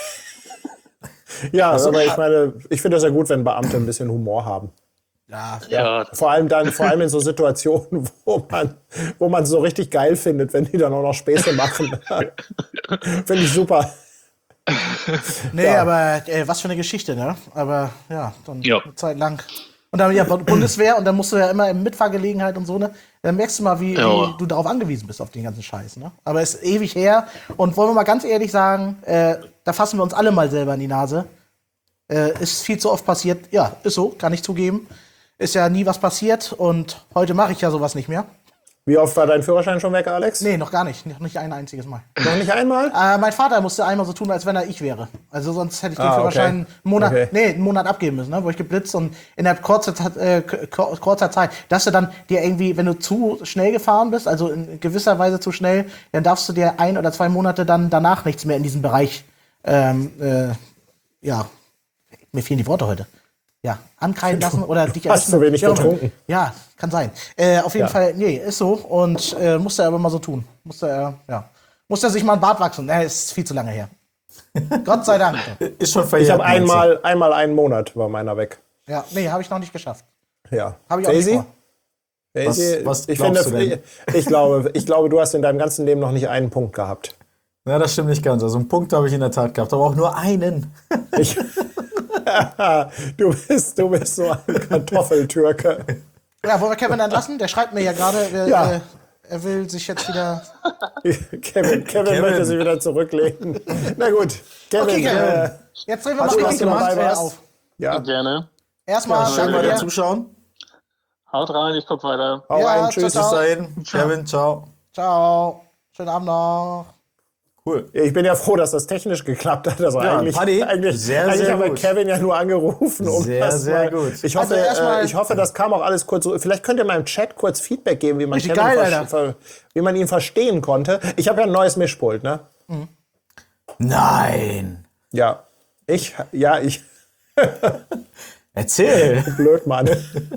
Ja, aber ich meine, ich finde das ja gut, wenn Beamte ein bisschen Humor haben. ja, Ja, Vor allem dann, vor allem in so Situationen, wo man, wo man so richtig geil findet, wenn die dann auch noch Späße machen. Finde ich super. nee, Ja. aber äh, was für eine Geschichte, ne? Aber ja, dann Ja. eine Zeit lang. Und dann ja Bu- Bundeswehr und dann musst du ja immer in Mitfahrgelegenheit und so, ne? Dann merkst du mal, wie, Ja. wie du darauf angewiesen bist, auf den ganzen Scheiß, ne? Aber es ist ewig her. Und wollen wir mal ganz ehrlich sagen, äh, da fassen wir uns alle mal selber in die Nase. Äh, ist viel zu oft passiert. Ja, ist so, kann ich zugeben. Ist ja nie was passiert und heute mache ich ja sowas nicht mehr. Wie oft war dein Führerschein schon weg, Alex? Nee, noch gar nicht. Noch nicht ein einziges Mal. Noch nicht einmal? Äh, mein Vater musste einmal so tun, als wenn er ich wäre. Also sonst hätte ich den Ah, okay. Führerschein einen Monat, Okay. nee, einen Monat abgeben müssen, ne? Wo ich geblitzt und innerhalb kurzer, Zeit- äh, k- kurzer Zeit, dass du dann dir irgendwie, wenn du zu schnell gefahren bist, also in gewisser Weise zu schnell, dann darfst du dir ein oder zwei Monate dann danach nichts mehr in diesem Bereich, ähm, äh, ja, mir fehlen die Worte heute. Ja, ankreiden lassen oder dich hast erwischen. zu wenig Ja, getrunken. Ja, kann sein. Äh, auf jeden Ja. Fall, nee, ist so. Und äh, musste er aber mal so tun. Musste er, ja. Musste er sich mal ein Bart wachsen. Nee, ist viel zu lange her. Gott sei Dank. Ist schon verjährt. Ich habe meinst du? einmal, einmal einen Monat war meiner weg. Ja, nee, habe ich noch nicht geschafft. Ja. Habe ich auch nicht Daisy? vor. Daisy? Was- was ich, glaubst finde, du denn? ich, glaube, ich glaube, du hast in deinem ganzen Leben noch nicht einen Punkt gehabt. Ja, das stimmt nicht ganz. Also einen Punkt habe ich in der Tat gehabt, aber auch nur einen. Ich, du, bist, du bist so ein Kartoffeltürke. Ja, wollen wir Kevin entlassen? Der schreibt mir ja gerade, äh, Ja. äh, er will sich jetzt wieder. Kevin, Kevin, Kevin. möchte sich wieder zurücklegen. Na gut, Kevin. Okay, Kevin. Äh, Jetzt drehen wir hast mal du was die du dabei Monster warst? auf. Ja, Gerne. Erstmal Schön danke bei dir dir. zuschauen. Haut rein, ich guck weiter. hau Ja, rein, tschüss. ciao, Bis ciao. dahin. Kevin, ciao. Ciao. Schönen Abend noch. Cool. Ich bin ja froh, dass das technisch geklappt hat. Also Ja, eigentlich, Paddy, eigentlich, sehr, eigentlich sehr haben wir gut. Kevin ja nur angerufen. Um Sehr, das sehr mal, gut. Ich hoffe, Also erstmal- äh, ich hoffe, das kam auch alles kurz. Vielleicht könnt ihr mal im Chat kurz Feedback geben, wie man, Richtig Kevin geil, ver- Alter. ver- wie man ihn verstehen konnte. Ich habe ja ein neues Mischpult, ne? Nein. Ja. Ich, ja, ich. Erzähl. Blöd, Mann.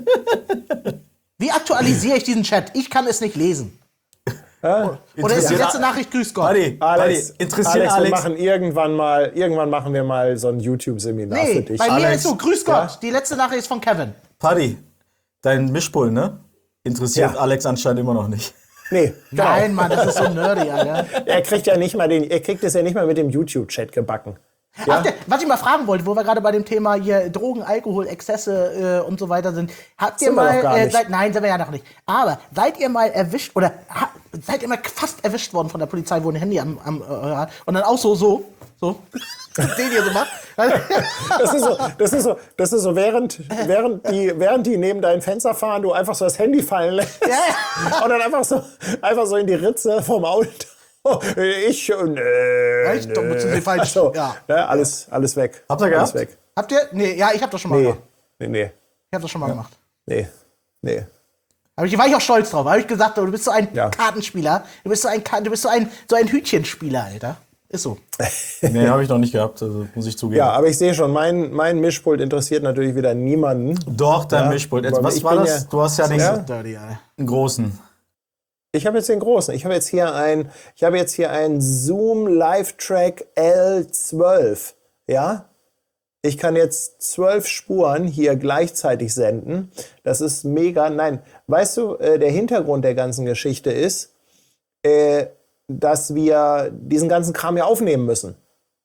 Wie aktualisiere ich diesen Chat? Ich kann es nicht lesen. Oder ist die Interessiert- letzte Nachricht Grüß Gott? Buddy, Alex, Buddy, interessiert Alex, Alex. wir machen irgendwann mal, irgendwann machen wir mal so ein YouTube-Seminar Nee, für dich. bei mir Alex. ist so Grüß Gott. Die letzte Nachricht ist von Kevin. Paddy, dein Mischpult, ne? Interessiert Ja. Alex anscheinend immer noch nicht. Nee, genau. Nein, Mann, das ist so nerdy, Alter. Er kriegt ja nicht mal den, er kriegt es ja nicht mal mit dem YouTube-Chat gebacken. Ja? Habt ihr, was ich mal fragen wollte, wo wir gerade bei dem Thema hier Drogen, Alkohol, Exzesse äh, und so weiter sind. Habt ihr Sind wir mal, doch gar äh, nicht. seid, nein, sind wir ja noch nicht. Aber seid ihr mal erwischt oder ha, seid ihr mal fast erwischt worden von der Polizei, wo ein Handy am, am äh, hat und dann auch so, so, so, den ihr so macht? Das ist so, das ist so, das ist so während, während, die, während die neben dein Fenster fahren, du einfach so das Handy fallen lässt. Ja, Und dann einfach so, einfach so in die Ritze vom Auto. Ich, äh, nö, Echt? Doch, nö. beziehungsweise falsch. Ach so, Ja. ne, alles, alles weg. Habt ihr alles gehabt? weg. Habt ihr? Nee, ja, ich hab das schon mal Nee, gemacht. nee, nee, Ich hab das schon mal gemacht. nee, nee. Aber ich war ich auch stolz drauf. Habe ich gesagt, du bist so ein Ja. Kartenspieler. Du bist so ein, Ka- du bist so ein, so ein Hütchenspieler, Alter. Ist so. Nee, habe ich noch nicht gehabt, also muss ich zugeben. Ja, aber ich sehe schon, mein, mein Mischpult interessiert natürlich wieder niemanden. Doch, dein Ja, Mischpult. Jetzt, aber was ich war bin das? ja- Du hast ja den Ja. Dirty, Alter. großen. Ich habe jetzt den großen. Ich habe jetzt hier ein, ich habe jetzt hier ein Zoom Live-Track L zwölf. Ja? Ich kann jetzt zwölf Spuren hier gleichzeitig senden. Das ist mega. Nein, weißt du, äh, der Hintergrund der ganzen Geschichte ist, äh, dass wir diesen ganzen Kram ja aufnehmen müssen.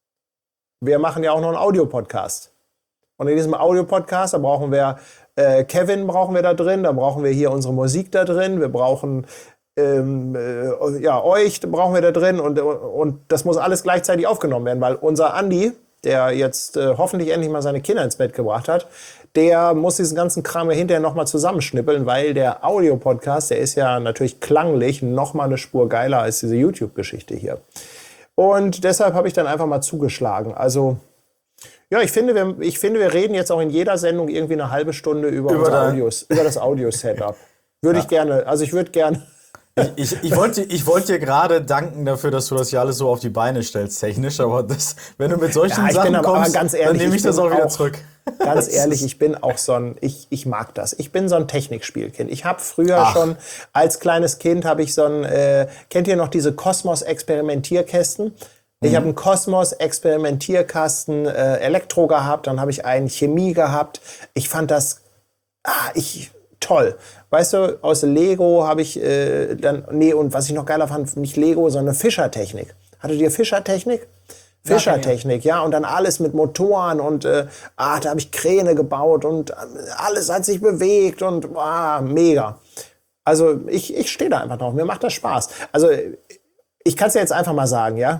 Wir machen ja auch noch einen Audiopodcast. Und in diesem Audiopodcast, da brauchen wir äh, Kevin brauchen wir da drin, da brauchen wir hier unsere Musik da drin, wir brauchen ähm, äh, ja, euch brauchen wir da drin und, und das muss alles gleichzeitig aufgenommen werden, weil unser Andi, der jetzt äh, hoffentlich endlich mal seine Kinder ins Bett gebracht hat, der muss diesen ganzen Kram ja hinterher nochmal zusammenschnippeln, weil der Audio-Podcast, der ist ja natürlich klanglich nochmal eine Spur geiler als diese YouTube-Geschichte hier. Und deshalb habe ich dann einfach mal zugeschlagen. Also, ja, ich finde, wir, ich finde, wir reden jetzt auch in jeder Sendung irgendwie eine halbe Stunde über, Über unsere dein- Audios, über das Audio-Setup. Würde ich gerne, also ich würde gerne. Ich, ich wollte ich wollte dir gerade danken dafür, dass du das hier alles so auf die Beine stellst, technisch, aber das, wenn du mit solchen Ja, ich Sachen bin aber- aber kommst, ganz ehrlich, dann nehme ich ich das bin auch wieder auch- zurück. Ganz ehrlich, ich bin auch so ein, ich, ich mag das. Ich bin so ein Technikspielkind. Ich habe früher Ach. schon, als kleines Kind habe ich so ein, äh, kennt ihr noch diese Kosmos-Experimentierkästen? Ich habe einen Kosmos-Experimentierkasten äh, Elektro gehabt, dann habe ich einen Chemie gehabt. Ich fand das, ah, ich, toll. Weißt du, aus Lego habe ich äh, dann, nee, und was ich noch geiler fand, nicht Lego, sondern Fischertechnik. Hattet ihr Fischertechnik? Fischertechnik, ja, und dann alles mit Motoren und äh, ah, da habe ich Kräne gebaut und äh, alles hat sich bewegt und ah, mega. Also ich, ich stehe da einfach drauf, mir macht das Spaß. Also ich kann es ja jetzt einfach mal sagen, ja.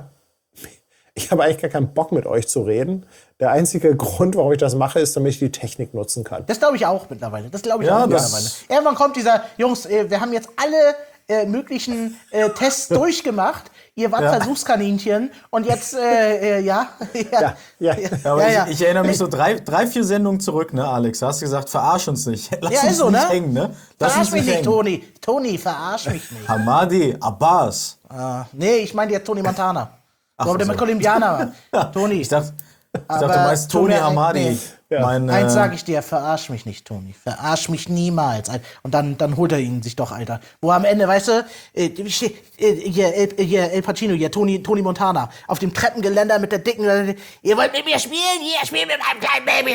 Ich habe eigentlich gar keinen Bock mit euch zu reden. Der einzige Grund, warum ich das mache, ist, damit ich die Technik nutzen kann. Das glaube ich auch mittlerweile. Das glaube ich Ja, auch das- mittlerweile. Irgendwann kommt dieser, Jungs, äh, wir haben jetzt alle äh, möglichen äh, Tests durchgemacht. Ihr wart Ja. Versuchskaninchen und jetzt, äh, äh, ja. Ja, ja. Ja, aber Ja, ja. Ich, ich erinnere mich so drei, drei, vier Sendungen zurück, ne, Alex? Da hast du gesagt, verarsch uns nicht. Lass Ja, uns ist so, nicht ne? hängen, ne? Lass Verarsch uns mich nicht, hängen. Toni. Toni, verarsch mich nicht. Hamadi, Abbas. Ah, nee, ich meine jetzt Toni Montana. Ach So, aber der so. mit Kolumbianer war. Toni. Ich dachte, ich dachte Aber du meinst tu Toni mir ein- Hamadi. nee. Ja. Mein, Eins äh, sage ich dir, verarsch mich nicht, Toni. Verarsch mich niemals. Und dann, dann holt er ihn sich doch, Alter. Wo am Ende, weißt du, äh, äh, hier, El, hier El Pacino, hier, Toni, Toni Montana, auf dem Treppengeländer mit der dicken, ihr wollt mit mir spielen? Hier, spielen mit meinem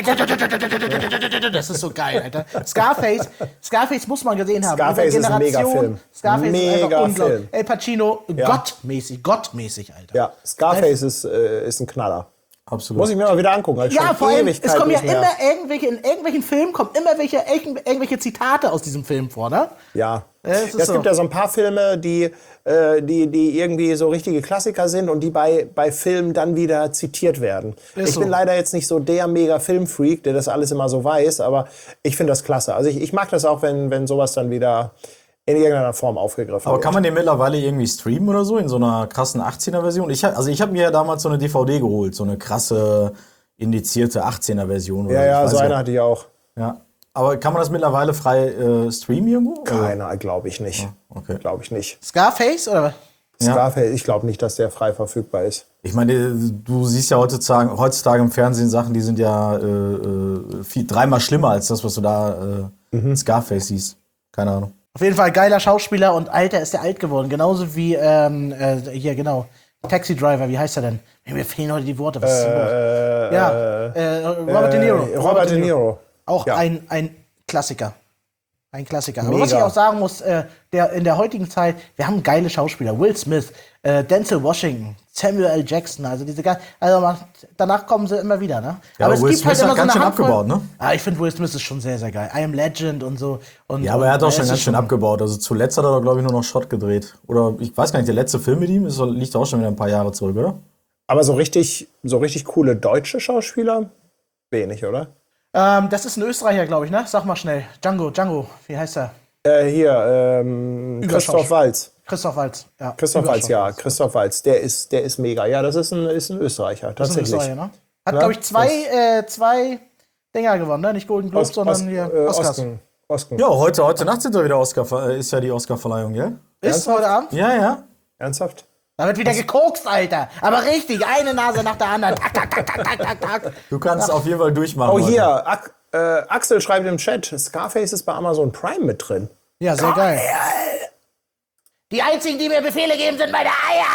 kleinen Baby. Das ist so geil, Alter. Scarface, Scarface muss man gesehen haben. Scarface Über ist ein Generation. Megafilm. Scarface ist einfach Megafilm. unglaublich. El Pacino, Ja. gottmäßig, gottmäßig, Alter. Ja, Scarface ist, äh, ist ein Knaller. absolut. Muss ich mir mal wieder angucken. Halt Ja, schon vor allem, Ewigkeit es kommen ja nicht mehr. immer irgendwelche, in irgendwelchen Filmen kommen immer welche, irgendwelche Zitate aus diesem Film vor, ne? Ja. Ja, es ist es so. gibt ja so ein paar Filme, die, äh, die, die irgendwie so richtige Klassiker sind und die bei, bei Filmen dann wieder zitiert werden. Ist ich so. bin leider jetzt nicht so der mega Filmfreak, der das alles immer so weiß, aber ich finde das klasse. Also ich, ich mag das auch, wenn, wenn sowas dann wieder in irgendeiner Form aufgegriffen Aber wird. kann man den mittlerweile irgendwie streamen oder so in so einer krassen achtzehner-Version? Ich hab, also ich habe mir ja damals so eine D V D geholt, so eine krasse indizierte achtzehner-Version. Ja, ja, ich so weiß eine nicht. hatte ich auch. Ja. Aber kann man das mittlerweile frei äh, streamen irgendwo? oder? Keiner, glaube ich nicht. Okay. Glaube ich nicht. Scarface oder was? Ja. Scarface, ich glaube nicht, dass der frei verfügbar ist. Ich meine, du siehst ja heutzutage, heutzutage im Fernsehen Sachen, die sind ja äh, äh, viel, dreimal schlimmer als das, was du da äh, in Scarface siehst. Keine Ahnung. Auf jeden Fall geiler Schauspieler und Alter ist der alt geworden. Genauso wie, ähm, äh, hier, genau. Taxi Driver, wie heißt er denn? Mir fehlen heute die Worte. Was ist denn los? Äh, Ja, äh, Robert De Niro. Äh, Robert De Niro. Auch Ja. ein, ein Klassiker. Ein Klassiker. Aber Mega. was ich auch sagen muss, äh, der, in der heutigen Zeit, wir haben geile Schauspieler. Will Smith, äh, Denzel Washington, Samuel L. Jackson, also diese ge- also man, danach kommen sie immer wieder, ne? Ja, aber Will Smith hat ganz schön Handvoll- abgebaut, ne? Ah, ich finde Will Smith ist schon sehr, sehr geil. I Am Legend und so. Und, Ja, aber er hat und auch schon es ganz ist schön abgebaut. Also zuletzt hat er, glaube ich, nur noch Shot gedreht. Oder ich weiß gar nicht, der letzte Film mit ihm ist, liegt auch schon wieder ein paar Jahre zurück, oder? Aber so richtig, so richtig coole deutsche Schauspieler? Wenig, oder? Ähm, das ist ein Österreicher, glaube ich, ne? Sag mal schnell. Django, Django, wie heißt er? Äh, hier, ähm, Überschauspiel- Christoph Waltz. Christoph Waltz. Ja. Christoph Waltz, ja, Überschauspiel. Christoph Waltz. Der ist, der ist mega. Ja, das ist ein, ist ein Österreicher, Das ist ein tatsächlich. Österreicher, ne? Hat, Ja, glaube ich, zwei, das- äh, zwei Dinger gewonnen, ne? Nicht Golden Globe, Os- sondern Os- hier äh, Oscars. Oscar. Oscar. Ja, heute, heute Nacht sind wir wieder Oscar, äh, ist ja die Oscarverleihung, ja? Ist Ernsthaft? heute Abend? Ja, ja. Ernsthaft? Da wird wieder gekokst, Alter. Aber richtig, eine Nase nach der anderen. Tak, tak, tak, tak, tak, tak, tak. Du kannst auf jeden Fall durchmachen. Oh, heute. hier, Ak äh, Axel schreibt im Chat, Scarface ist bei Amazon Prime mit drin. Ja, sehr geil. Die einzigen, die mir Befehle geben, sind meine Eier.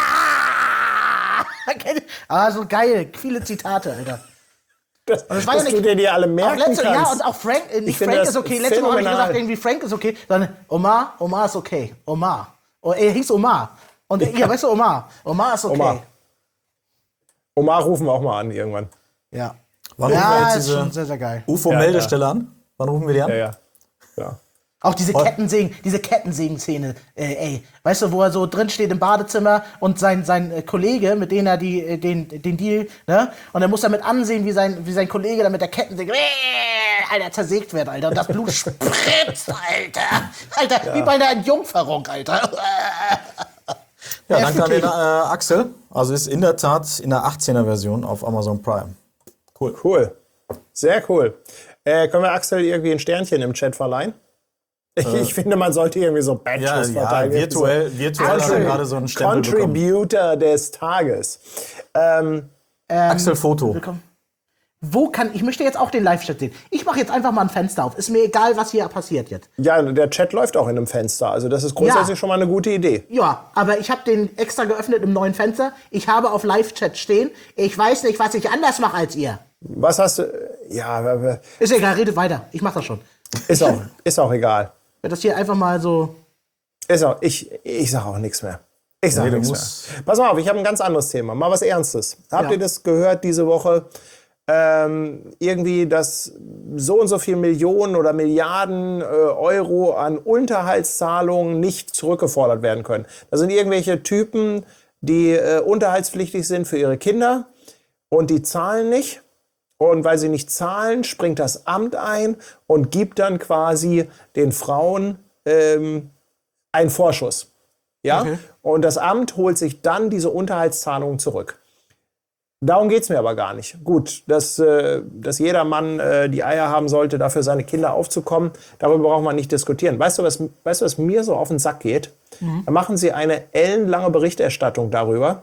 Ah, so geil. Viele Zitate, Alter. Das, das war ja dass nicht- du dir die alle Auch merken letzte, kannst. ja, und auch Frank, äh, nicht Ich finde Frank das ist okay. Letztes Mal habe ich phänomenal. gesagt, irgendwie Frank ist okay. Sondern Omar, Omar ist okay. Omar. Oh, er hieß Omar. Und ja, weißt du, Omar. Omar ist okay. Omar. Omar rufen wir auch mal an irgendwann. Ja. Wann rufen wir Ja, jetzt ist diese schon sehr, sehr geil. U F O-Meldestelle an? Wann rufen wir die an? Ja, ja. ja. Auch diese Kettensägen, diese Kettensägen-Szene, äh, ey. Weißt du, wo er so drin steht im Badezimmer und sein, sein äh, Kollege, mit dem er die, äh, den, den Deal, ne? Und er muss damit ansehen, wie sein, wie sein Kollege da mit der Kettensäge, äh, Alter, zersägt wird, Alter. Und das Blut spritzt, Alter. Alter, wie bei einer Entjungferung, Alter. Ja, danke an den äh, Heftig. Axel. Also ist in der Tat in der achtzehner-Version auf Amazon Prime. Cool. Cool. Sehr cool. Äh, können wir Axel irgendwie ein Sternchen im Chat verleihen? Ich, ich finde, man sollte irgendwie so Ja, Badges ja, verteilen. virtuell, virtuell hat er Country- gerade so einen Stempel bekommen. Contributor des Tages. Ähm, Axel Foto. Willkommen. Wo kann, ich möchte jetzt auch den Live-Chat sehen. Ich mache jetzt einfach mal ein Fenster auf. Ist mir egal, was hier passiert jetzt. ja, der Chat läuft auch in einem Fenster. Also das ist grundsätzlich Ja. schon mal eine gute Idee. Ja, aber ich habe den extra geöffnet im neuen Fenster. Ich habe auf Live-Chat stehen. Ich weiß nicht, was ich anders mache als ihr. Was hast du? Ja, Ist egal, redet weiter. Ich mache das schon. ist auch, ist auch egal. Ich werde das hier einfach mal so. Ist auch, ich, ich sage auch nichts mehr. Ich sage Nee, du nichts musst- mehr. Pass mal auf, ich habe ein ganz anderes Thema. Mal was Ernstes. Habt Ja. ihr das gehört diese Woche? Ähm, irgendwie, dass so und so viel Millionen oder Milliarden äh, Euro an Unterhaltszahlungen nicht zurückgefordert werden können. Das sind irgendwelche Typen, die äh, unterhaltspflichtig sind für ihre Kinder und die zahlen nicht. Und weil sie nicht zahlen, springt das Amt ein und gibt dann quasi den Frauen ähm, einen Vorschuss. Ja? Okay. Und das Amt holt sich dann diese Unterhaltszahlungen zurück. Darum geht es mir aber gar nicht. Gut, dass, äh, dass jeder Mann äh, die Eier haben sollte, dafür seine Kinder aufzukommen, darüber braucht man nicht diskutieren. Weißt du, was, weißt du, was mir so auf den Sack geht? Mhm. Da machen sie eine ellenlange Berichterstattung darüber,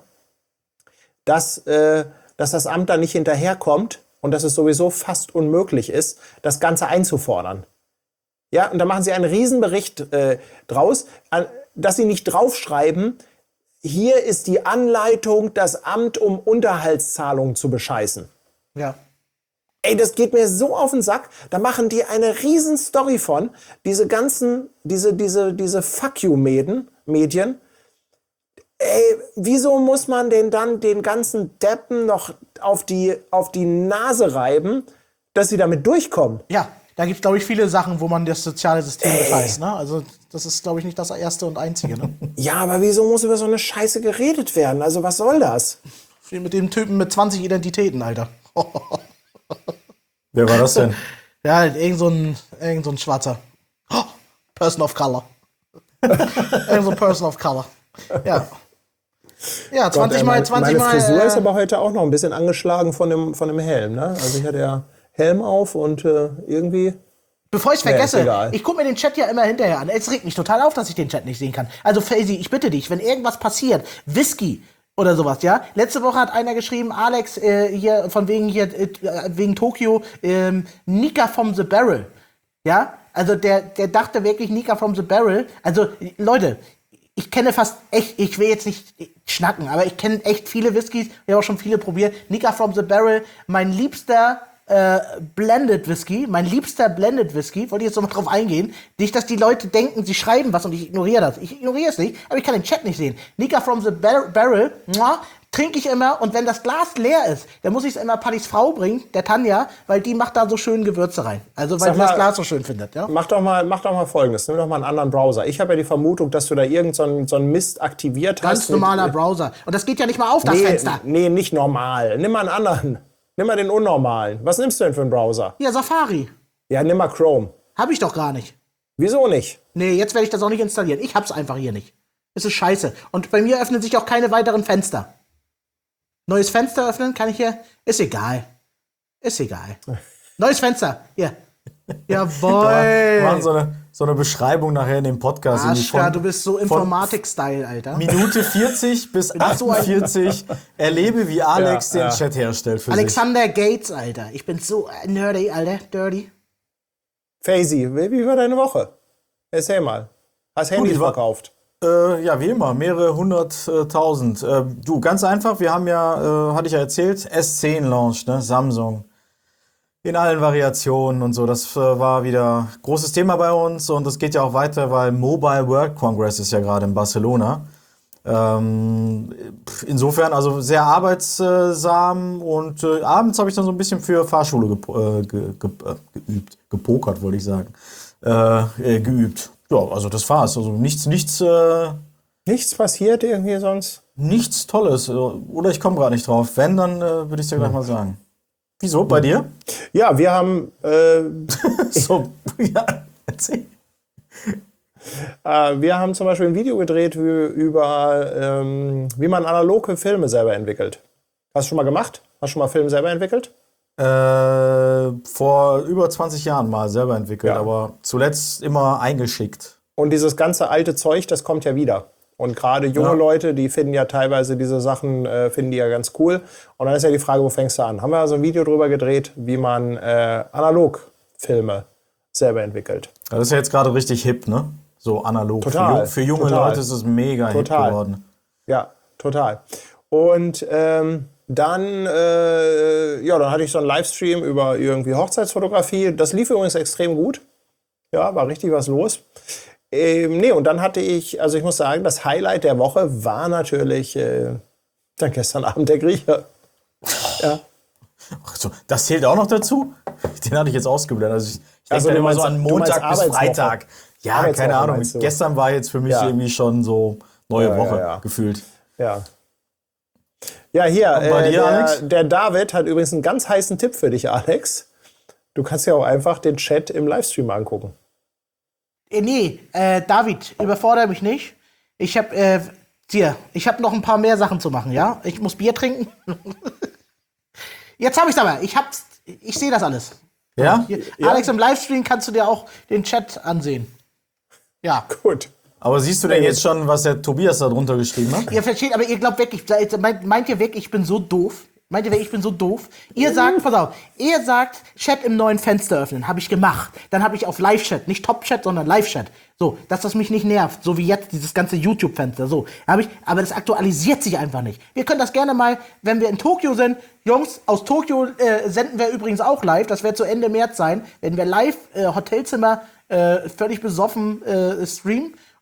dass, äh, dass das Amt da nicht hinterherkommt und dass es sowieso fast unmöglich ist, das Ganze einzufordern. Ja, und da machen sie einen Riesenbericht äh, draus, an, dass sie nicht draufschreiben, hier ist die Anleitung, das Amt um Unterhaltszahlungen zu bescheißen. Ja. Ey, das geht mir so auf den Sack. Da machen die eine riesen Story von. Diese ganzen, diese, diese, diese Fuck-you-Medien, Medien. Ey, wieso muss man denn dann den ganzen Deppen noch auf die, auf die Nase reiben, dass sie damit durchkommen. Ja, da gibt es, glaube ich, viele Sachen, wo man das soziale System bescheißt. Ne? Also das ist, glaube ich, nicht das erste und einzige. Ne? Ja, aber wieso muss über so eine Scheiße geredet werden? Also was soll das? Wie mit dem Typen mit zwanzig Identitäten, Alter. Wer war das denn? Ja, irgend so ein, irgend so ein Schwarzer. Oh, Person of Color. irgend so ein Person of Color. Ja. Ja, zwanzig Gott, Mal, ey, zwanzig meine Mal. Frisur äh, ist aber heute auch noch ein bisschen angeschlagen von dem, von dem Helm. Ne? Also ich hatte ja Helm auf und äh, irgendwie... Bevor ich Ja, ist vergesse, egal. ich gucke mir den Chat ja immer hinterher an. Es regt mich total auf, dass ich den Chat nicht sehen kann. Also, Faisy, ich bitte dich, wenn irgendwas passiert, Whisky oder sowas, ja? Letzte Woche hat einer geschrieben, Alex, äh, hier, von wegen hier, äh, wegen Tokio, ähm, Nika from the Barrel. Ja? Also, der, der dachte wirklich Nika from the Barrel. Also, Leute, ich kenne fast echt, ich will jetzt nicht schnacken, aber ich kenne echt viele Whiskys, ich habe auch schon viele probiert. Nika from the Barrel, mein liebster Äh, Blended Whisky, mein liebster Blended Whisky, wollte ich jetzt noch mal drauf eingehen. Nicht, dass die Leute denken, sie schreiben was und ich ignoriere das. Ich ignoriere es nicht, aber ich kann den Chat nicht sehen. Nika from the Bar- Barrel, muah, trinke ich immer und wenn das Glas leer ist, dann muss ich es immer Pattys Frau bringen, der Tanja, weil die macht da so schön Gewürze rein. Also, weil Sag sie das mal, Glas so schön findet, ja. Mach doch mal, mach doch mal Folgendes. Nimm doch mal einen anderen Browser. Ich habe ja die Vermutung, dass du da irgend so einen, so einen Mist aktiviert Ganz hast. mit- normaler Browser. Und das geht ja nicht mal auf, das Nee, Fenster. nee, nicht normal. Nimm mal einen anderen. Nimm mal den unnormalen. Was nimmst du denn für einen Browser? Ja, Safari. Ja, nimm mal Chrome. Hab ich doch gar nicht. Wieso nicht? Nee, jetzt werde ich das auch nicht installieren. Ich hab's einfach hier nicht. Es ist scheiße. Und bei mir öffnen sich auch keine weiteren Fenster. Neues Fenster öffnen kann ich hier? Ist egal. Ist egal. Neues Fenster. Hier. Wir Jawoll. machen so eine, so eine Beschreibung nachher in dem Podcast. irgendwie Aschka, du bist so von Informatik-Style, Alter. Minute vierzig bis das so ein- achtundvierzig. Erlebe, wie Alex Ja, den ja. Chat herstellt für sich. Alexander Gates, Alter. Ich bin so nerdy, Alter. Dirty. Faisy, wie wie war deine Woche? Erzähl mal. Hast Handys die war- verkauft? Äh, ja, wie immer, mehrere hunderttausend. Äh, du, ganz einfach, wir haben ja, äh, hatte ich ja erzählt, S zehn Launch, ne, Samsung. In allen Variationen und so. Das äh, war wieder großes Thema bei uns und das geht ja auch weiter, weil Mobile World Congress ist ja gerade in Barcelona. Ähm, insofern also sehr arbeitsam und äh, abends habe ich dann so ein bisschen für Fahrschule gepo- äh, ge, ge, äh, geübt. Gepokert, wollte ich sagen. Äh, äh, geübt. Ja, also das war's. Also nichts, nichts, äh, Nichts passiert irgendwie sonst? nichts Tolles. Oder ich komme gerade nicht drauf. Wenn, dann äh, würde ich dir gleich mal sagen. Wieso? Bei dir? Ja, wir haben, äh, So, ja, erzähl. äh, wir haben zum Beispiel ein Video gedreht wie, über, ähm, wie man analoge Filme selber entwickelt. Hast du schon mal gemacht? Hast du schon mal Filme selber entwickelt? Äh, vor über zwanzig Jahren mal selber entwickelt, Ja. aber zuletzt immer eingeschickt. Und dieses ganze alte Zeug, das kommt ja wieder. Und gerade junge Ja. Leute, die finden ja teilweise diese Sachen, äh, finden die ja ganz cool. Und dann ist ja die Frage, wo fängst du an? Haben wir also ein Video drüber gedreht, wie man äh, analog Filme selber entwickelt. Das ist ja jetzt gerade richtig hip, ne? So analog. Total, Für, ju- für junge total. Leute ist es mega Total. hip geworden. Ja, total. Und ähm, dann, äh, ja, dann hatte ich so einen Livestream über irgendwie Hochzeitsfotografie. Das lief übrigens extrem gut. Ja, war richtig was los. Ähm, nee, und dann hatte ich, also ich muss sagen, das Highlight der Woche war natürlich äh, dann gestern Abend der Grieche. Ja. Ach so, das zählt auch noch dazu? Den hatte ich jetzt ausgeblendet. Also ich, ich denke Also dann du immer so meinst- an du meinst Montag bis Arbeitswoche. Freitag. Ja, Arbeitswoche keine Ahnung. meinst du? Gestern war jetzt für mich Ja. irgendwie schon so neue Ja, Woche ja, ja. gefühlt. Ja. Ja, hier, Und bei äh, dir, der, Alex? der David hat übrigens einen ganz heißen Tipp für dich, Alex. Du kannst ja auch einfach den Chat im Livestream angucken. Äh, nee, äh, David, überfordere mich nicht. Ich hab, äh, hier, ich hab noch ein paar mehr Sachen zu machen, ja? Ich muss Bier trinken. Jetzt hab ich's aber. Ich hab's, ich sehe das alles. Ja? Hier, Alex, im Livestream kannst du dir auch den Chat ansehen. Ja. Gut. Aber siehst du denn jetzt schon, was der Tobias da drunter geschrieben hat? Ihr versteht, aber ihr glaubt wirklich, meint, meint ihr wirklich, ich bin so doof? Meint ihr wirklich, ich bin so doof? Ihr sagt, pass auf, ihr sagt, Chat im neuen Fenster öffnen. Habe ich gemacht. Dann habe ich auf Live-Chat, nicht Top-Chat, sondern Live-Chat. So, dass das mich nicht nervt. So wie jetzt dieses ganze YouTube-Fenster. So, habe ich, aber das aktualisiert sich einfach nicht. Wir können das gerne mal, wenn wir in Tokio sind, Jungs, aus Tokio äh, senden wir übrigens auch live. Das wird zu Ende März sein. Wenn wir live äh, Hotelzimmer äh, völlig besoffen äh, streamen.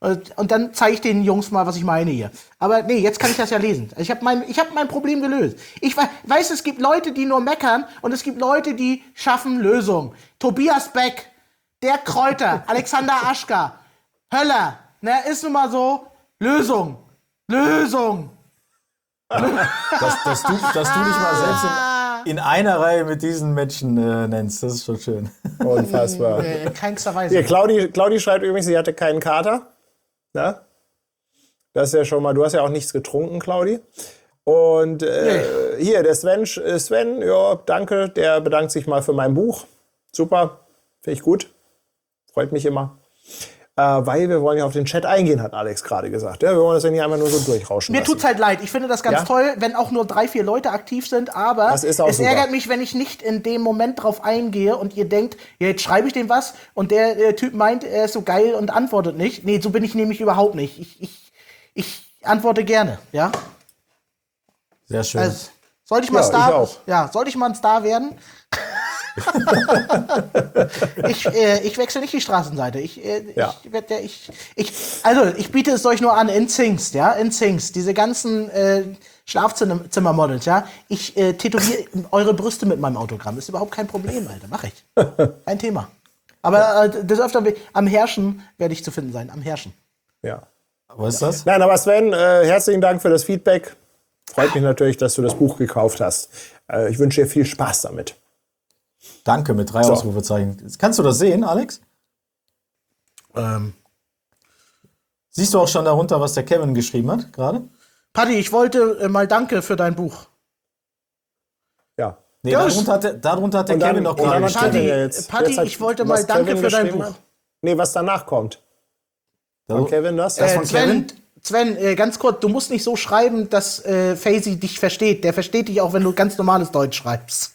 Und, und dann zeige ich den Jungs mal, was ich meine hier. Aber nee, jetzt kann ich das ja lesen. Also ich habe mein, ich hab mein Problem gelöst. Ich we- weiß, es gibt Leute, die nur meckern und es gibt Leute, die schaffen Lösungen. Tobias Beck, der Kräuter, Alexander Aschka, Höller, ne, ist nun mal so, Lösung, Lösung. Dass, dass, du, dass du dich mal selbst in, in einer Reihe mit diesen Menschen äh, nennst, das ist schon schön. Unfassbar. Äh, in keinster Weise. Hier, Claudi, Claudi schreibt übrigens, sie hatte keinen Kater. Na? Das ist ja schon mal, du hast ja auch nichts getrunken, Claudi. Und äh, hier, der Sven, äh, Sven, ja, danke, der bedankt sich mal für mein Buch. Super, finde ich gut. Freut mich immer. Äh, weil wir wollen ja auf den Chat eingehen, hat Alex gerade gesagt. Ja, wir wollen das ja nicht einfach nur so durchrauschen Mir lassen. tut's halt leid. Ich finde das ganz Ja? toll, wenn auch nur drei, vier Leute aktiv sind. Aber Das ist auch es super. ärgert mich, wenn ich nicht in dem Moment drauf eingehe und ihr denkt, ja, jetzt schreibe ich dem was und der äh, Typ meint, er ist so geil und antwortet nicht. Nee, so bin ich nämlich überhaupt nicht. Ich, ich, ich antworte gerne, ja. Sehr schön. Also, sollte ich mal Ja, Star, ich auch. ja, sollte ich mal ein Star werden? ich, äh, ich wechsle nicht die Straßenseite. Ich, äh, Ja. ich, werd der- ich, ich, also ich biete es euch nur an in Zingst, ja, in Zingst. Diese ganzen äh, Schlafzimmermodels, ja. Ich äh, tätowiere eure Brüste mit meinem Autogramm. Ist überhaupt kein Problem, Alter. Mach ich. Kein Thema. Aber äh, des Öfteren am Herrschen werde ich zu finden sein. Am Herrschen. Ja. Was ist das? Nein, aber Sven, äh, herzlichen Dank für das Feedback. Freut mich natürlich, dass du das Buch gekauft hast. Äh, ich wünsche dir viel Spaß damit. Danke mit drei So. Ausrufezeichen. Kannst du das sehen, Alex? Ähm. Siehst du auch schon darunter, was der Kevin geschrieben hat gerade? Paddy, ich wollte äh, mal danke für dein Buch. Ja. Nee, Ja, darunter hat, der- darunter hat der Und dann- Kevin noch und dann gerade hat Paddy, geschrieben. Kevin ja jetzt- Paddy, jetzt hat- ich wollte was mal danke Kevin für dein geschrieben Buch. hat? Nee, was danach kommt. Von Kevin das? Das Äh, von Sven, Kevin? Sven, äh, ganz kurz, du musst nicht so schreiben, dass äh, Faisy dich versteht. Der versteht dich auch, wenn du ganz normales Deutsch schreibst.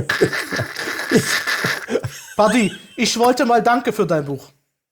Paddy, ich wollte mal danke für dein Buch.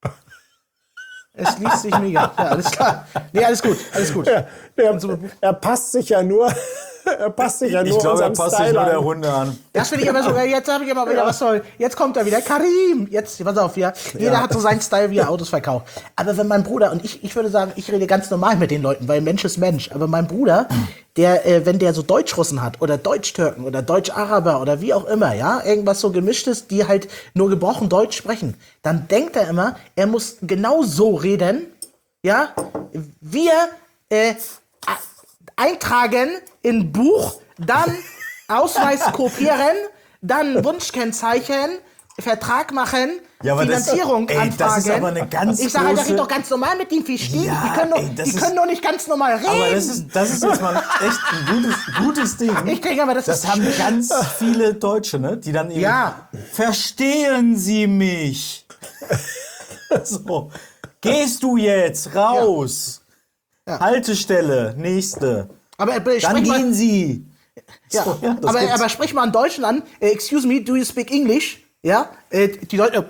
Es liest sich mega. Ja, alles klar. Nee, alles gut, alles gut. Ja, der, er passt sich ja nur, er passt sich ja nur Ich glaube, er unserem passt sich Style nur der an. Hunde an. Das finde ich immer so, ja, jetzt habe ich immer wieder was soll. Jetzt kommt er wieder, Karim. Jetzt, pass auf, ja. Jeder hat so seinen Style, wie er Autos verkauft. Aber wenn mein Bruder, und ich, ich würde sagen, ich rede ganz normal mit den Leuten, weil Mensch ist Mensch. Aber mein Bruder, der, äh, wenn der so Deutschrussen hat oder Deutsch-Türken oder Deutsch-Araber oder wie auch immer, ja, irgendwas so gemischtes, die halt nur gebrochen Deutsch sprechen, dann denkt er immer, er muss genau so reden, ja, wir äh, eintragen in Buch, dann Ausweis kopieren, dann Wunschkennzeichen, Vertrag machen, Ja, aber das- Finanzierung ey, das anfragen. ist aber eine ganz ich sage, da große- red doch ganz normal mit ihm verstehen. Ja, die können doch, ey, das die ist- können doch nicht ganz normal reden. Aber das ist, das ist jetzt mal echt ein gutes, gutes Ding. ich denke aber, das, Das ist haben ganz viele Deutsche, ne? Die dann eben, Ja. verstehen Sie mich? So, gehst du jetzt raus? Ja. Haltestelle, nächste. aber äh, Dann sprich mal, gehen Sie. ja, So, ja, das aber, gibt's. aber sprich mal einen Deutschen an. Äh, excuse me, do you speak English? Ja, äh, die Leute.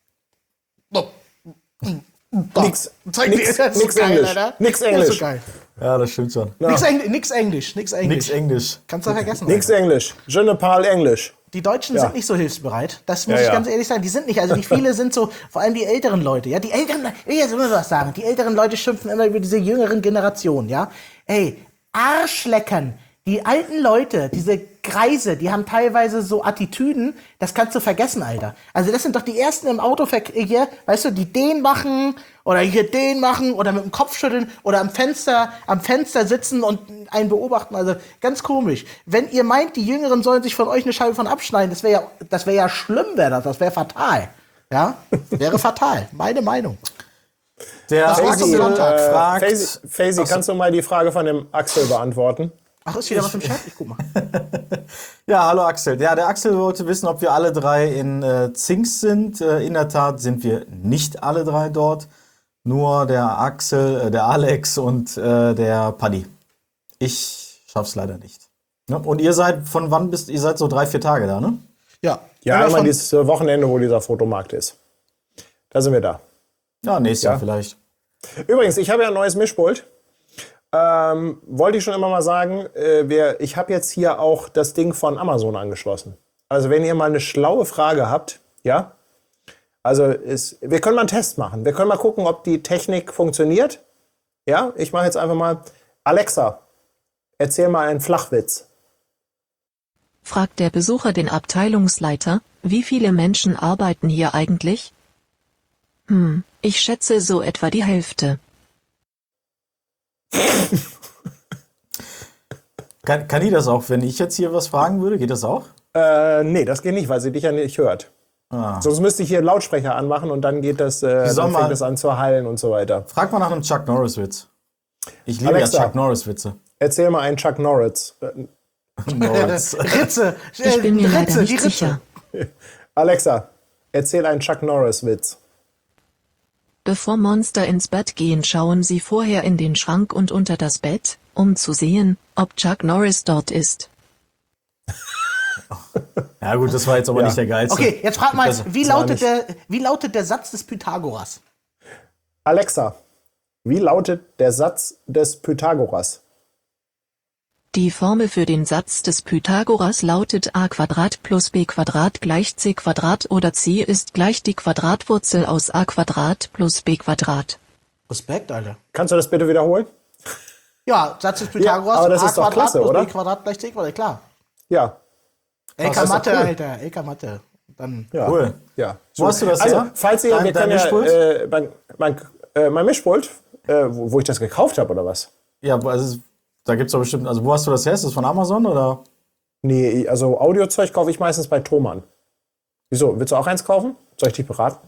Nix, Zeig mir, nix, das ist nix so geil, Englisch. Alter. Nix Das ist Englisch. so geil. Ja, das stimmt schon. Nix, Engl nix Englisch, nix Englisch. Nix Englisch. Kannst du vergessen. Nix Alter. Englisch. Je ne parle Englisch. Die Deutschen Ja. sind nicht so hilfsbereit. Das muss Ja, ich ja. ganz ehrlich sagen. Die sind nicht. Also die viele sind so, vor allem die älteren Leute. Ja, die älteren, ich will jetzt immer was sagen. Die älteren Leute schimpfen immer über diese jüngeren Generationen. Ja, ey, Arschleckern. Die alten Leute, diese Greise, die haben teilweise so Attitüden, das kannst du vergessen, Alter. Also das sind doch die ersten im Autoverkehr, weißt du, die den machen oder hier den machen oder mit dem Kopf schütteln oder am Fenster, am Fenster sitzen und einen beobachten. Also ganz komisch. Wenn ihr meint, die Jüngeren sollen sich von euch eine Scheibe von abschneiden, das wäre ja, das wäre ja schlimm, wäre das, das wäre fatal. Ja, wäre fatal. Meine Meinung. Der Was fragst du Axel Sonntag? äh, fragt, Faisy, Faisy, kannst du mal die Frage von dem Axel beantworten? Ach, ist wieder was im Chat? Ich guck mal. ja, hallo Axel. Ja, der Axel wollte wissen, ob wir alle drei in äh, Zingst sind. Äh, in der Tat sind wir nicht alle drei dort. Nur der Axel, äh, der Alex und äh, der Paddy. Ich schaff's leider nicht. Ne? Und ihr seid von wann bis, ihr seid so drei, vier Tage da, ne? Ja. Ja, Aber einmal von- dieses äh, Wochenende, wo dieser Fotomarkt ist. Da sind wir da. Ja, nächstes Ja. Jahr vielleicht. Übrigens, ich habe ja ein neues Mischpult. Ähm, wollte ich schon immer mal sagen, äh, wir, ich habe jetzt hier auch das Ding von Amazon angeschlossen. Also wenn ihr mal eine schlaue Frage habt, ja, Also ist, wir können mal einen Test machen. Wir können mal gucken, ob die Technik funktioniert. Ja, ich mache jetzt einfach mal. Alexa, erzähl mal einen Flachwitz. Fragt der Besucher den Abteilungsleiter, wie viele Menschen arbeiten hier eigentlich? Hm, ich schätze so etwa die Hälfte. Kann, kann die das auch, wenn ich jetzt hier was fragen würde? Geht das auch? Äh, nee, das geht nicht, weil sie dich ja nicht hört. Ah. Sonst müsste ich hier einen Lautsprecher anmachen und dann geht das, äh, soll dann mal- fängt das an zu hallen und so weiter. Frag mal nach einem Chuck Norris-Witz. Ich liebe Alexa. ja Chuck Norris-Witze. Erzähl mal einen Chuck Norris. Äh, Norris. Ritze. Ich bin mir leider Ritze, die nicht Ritze. sicher. Alexa, erzähl einen Chuck Norris-Witz. Bevor Monster ins Bett gehen, schauen sie vorher in den Schrank und unter das Bett, um zu sehen, ob Chuck Norris dort ist. Ja gut, das war jetzt aber Ja. nicht der geilste. Okay, jetzt frag mal, Das- wie das war lautet, nicht- der, wie lautet der Satz des Pythagoras? Alexa, wie lautet der Satz des Pythagoras? Die Formel für den Satz des Pythagoras lautet a Quadrat plus b Quadrat gleich c Quadrat oder c ist gleich die Quadratwurzel aus a Quadrat plus b Quadrat. Respekt, Alter. Kannst du das bitte wiederholen? Ja, Satz des Pythagoras, Ja, aber das a ist doch Quadrat klasse, plus oder? b Quadrat gleich c Quadrat, klar. Ja. L das K ist doch Mathe, cool. Alter, L K Mathe. Dann Ja. Cool. Ja. Wo hast du das also, her? falls ihr, Dein- wir dein können ja, Mischpult? äh, mein, mein, äh, mein Mischpult, äh, wo, wo ich das gekauft habe, oder was? Ja, also da gibt's doch bestimmt, also wo hast du das her? Ist das von Amazon oder? Nee, also Audiozeug kaufe ich meistens bei Thomann. Wieso? Willst du auch eins kaufen? Soll ich dich beraten?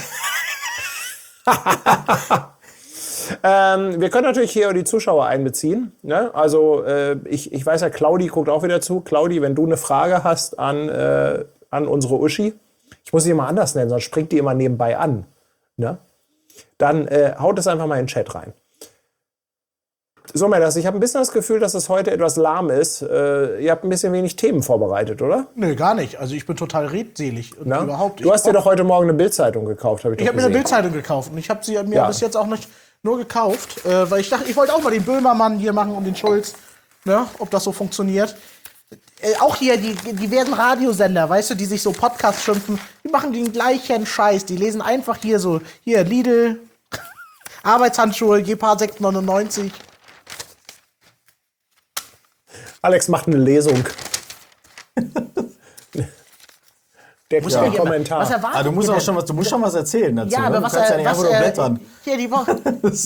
ähm, wir können natürlich hier die Zuschauer einbeziehen. Ne? Also äh, ich, ich weiß ja, Claudi guckt auch wieder zu. Claudi, wenn du eine Frage hast an, äh, an unsere Uschi, ich muss sie immer anders nennen, sonst springt die immer nebenbei an. Ne? Dann äh, haut es einfach mal in den Chat rein. So, Männers, ich habe ein bisschen das Gefühl, dass es heute etwas lahm ist. Äh, ihr habt ein bisschen wenig Themen vorbereitet, oder? Nö, gar nicht. Also ich bin total redselig. Und Na? überhaupt. Du hast dir doch heute Morgen eine Bildzeitung gekauft, habe ich Ich doch habe mir eine gesehen. Bildzeitung gekauft und ich habe sie mir Ja. bis jetzt auch nicht nur gekauft, äh, weil ich dachte, ich wollte auch mal den Böhmermann hier machen und den Schulz, ne, ob das so funktioniert. Äh, auch hier die diversen Radiosender, weißt du, die sich so Podcasts schimpfen, die machen den gleichen Scheiß. Die lesen einfach hier so, hier Lidl, Arbeitshandschuhe, G P A sechs neunundneunzig. Alex macht eine Lesung. Der Muss ja, ich mir hier- Kommentar. Was erwartet Ah, du musst ihr auch denn? schon was, du musst schon was erzählen dazu. Ja, aber ne? was du kannst ja er, nicht was einfach nur er, blättern. hier die Woche.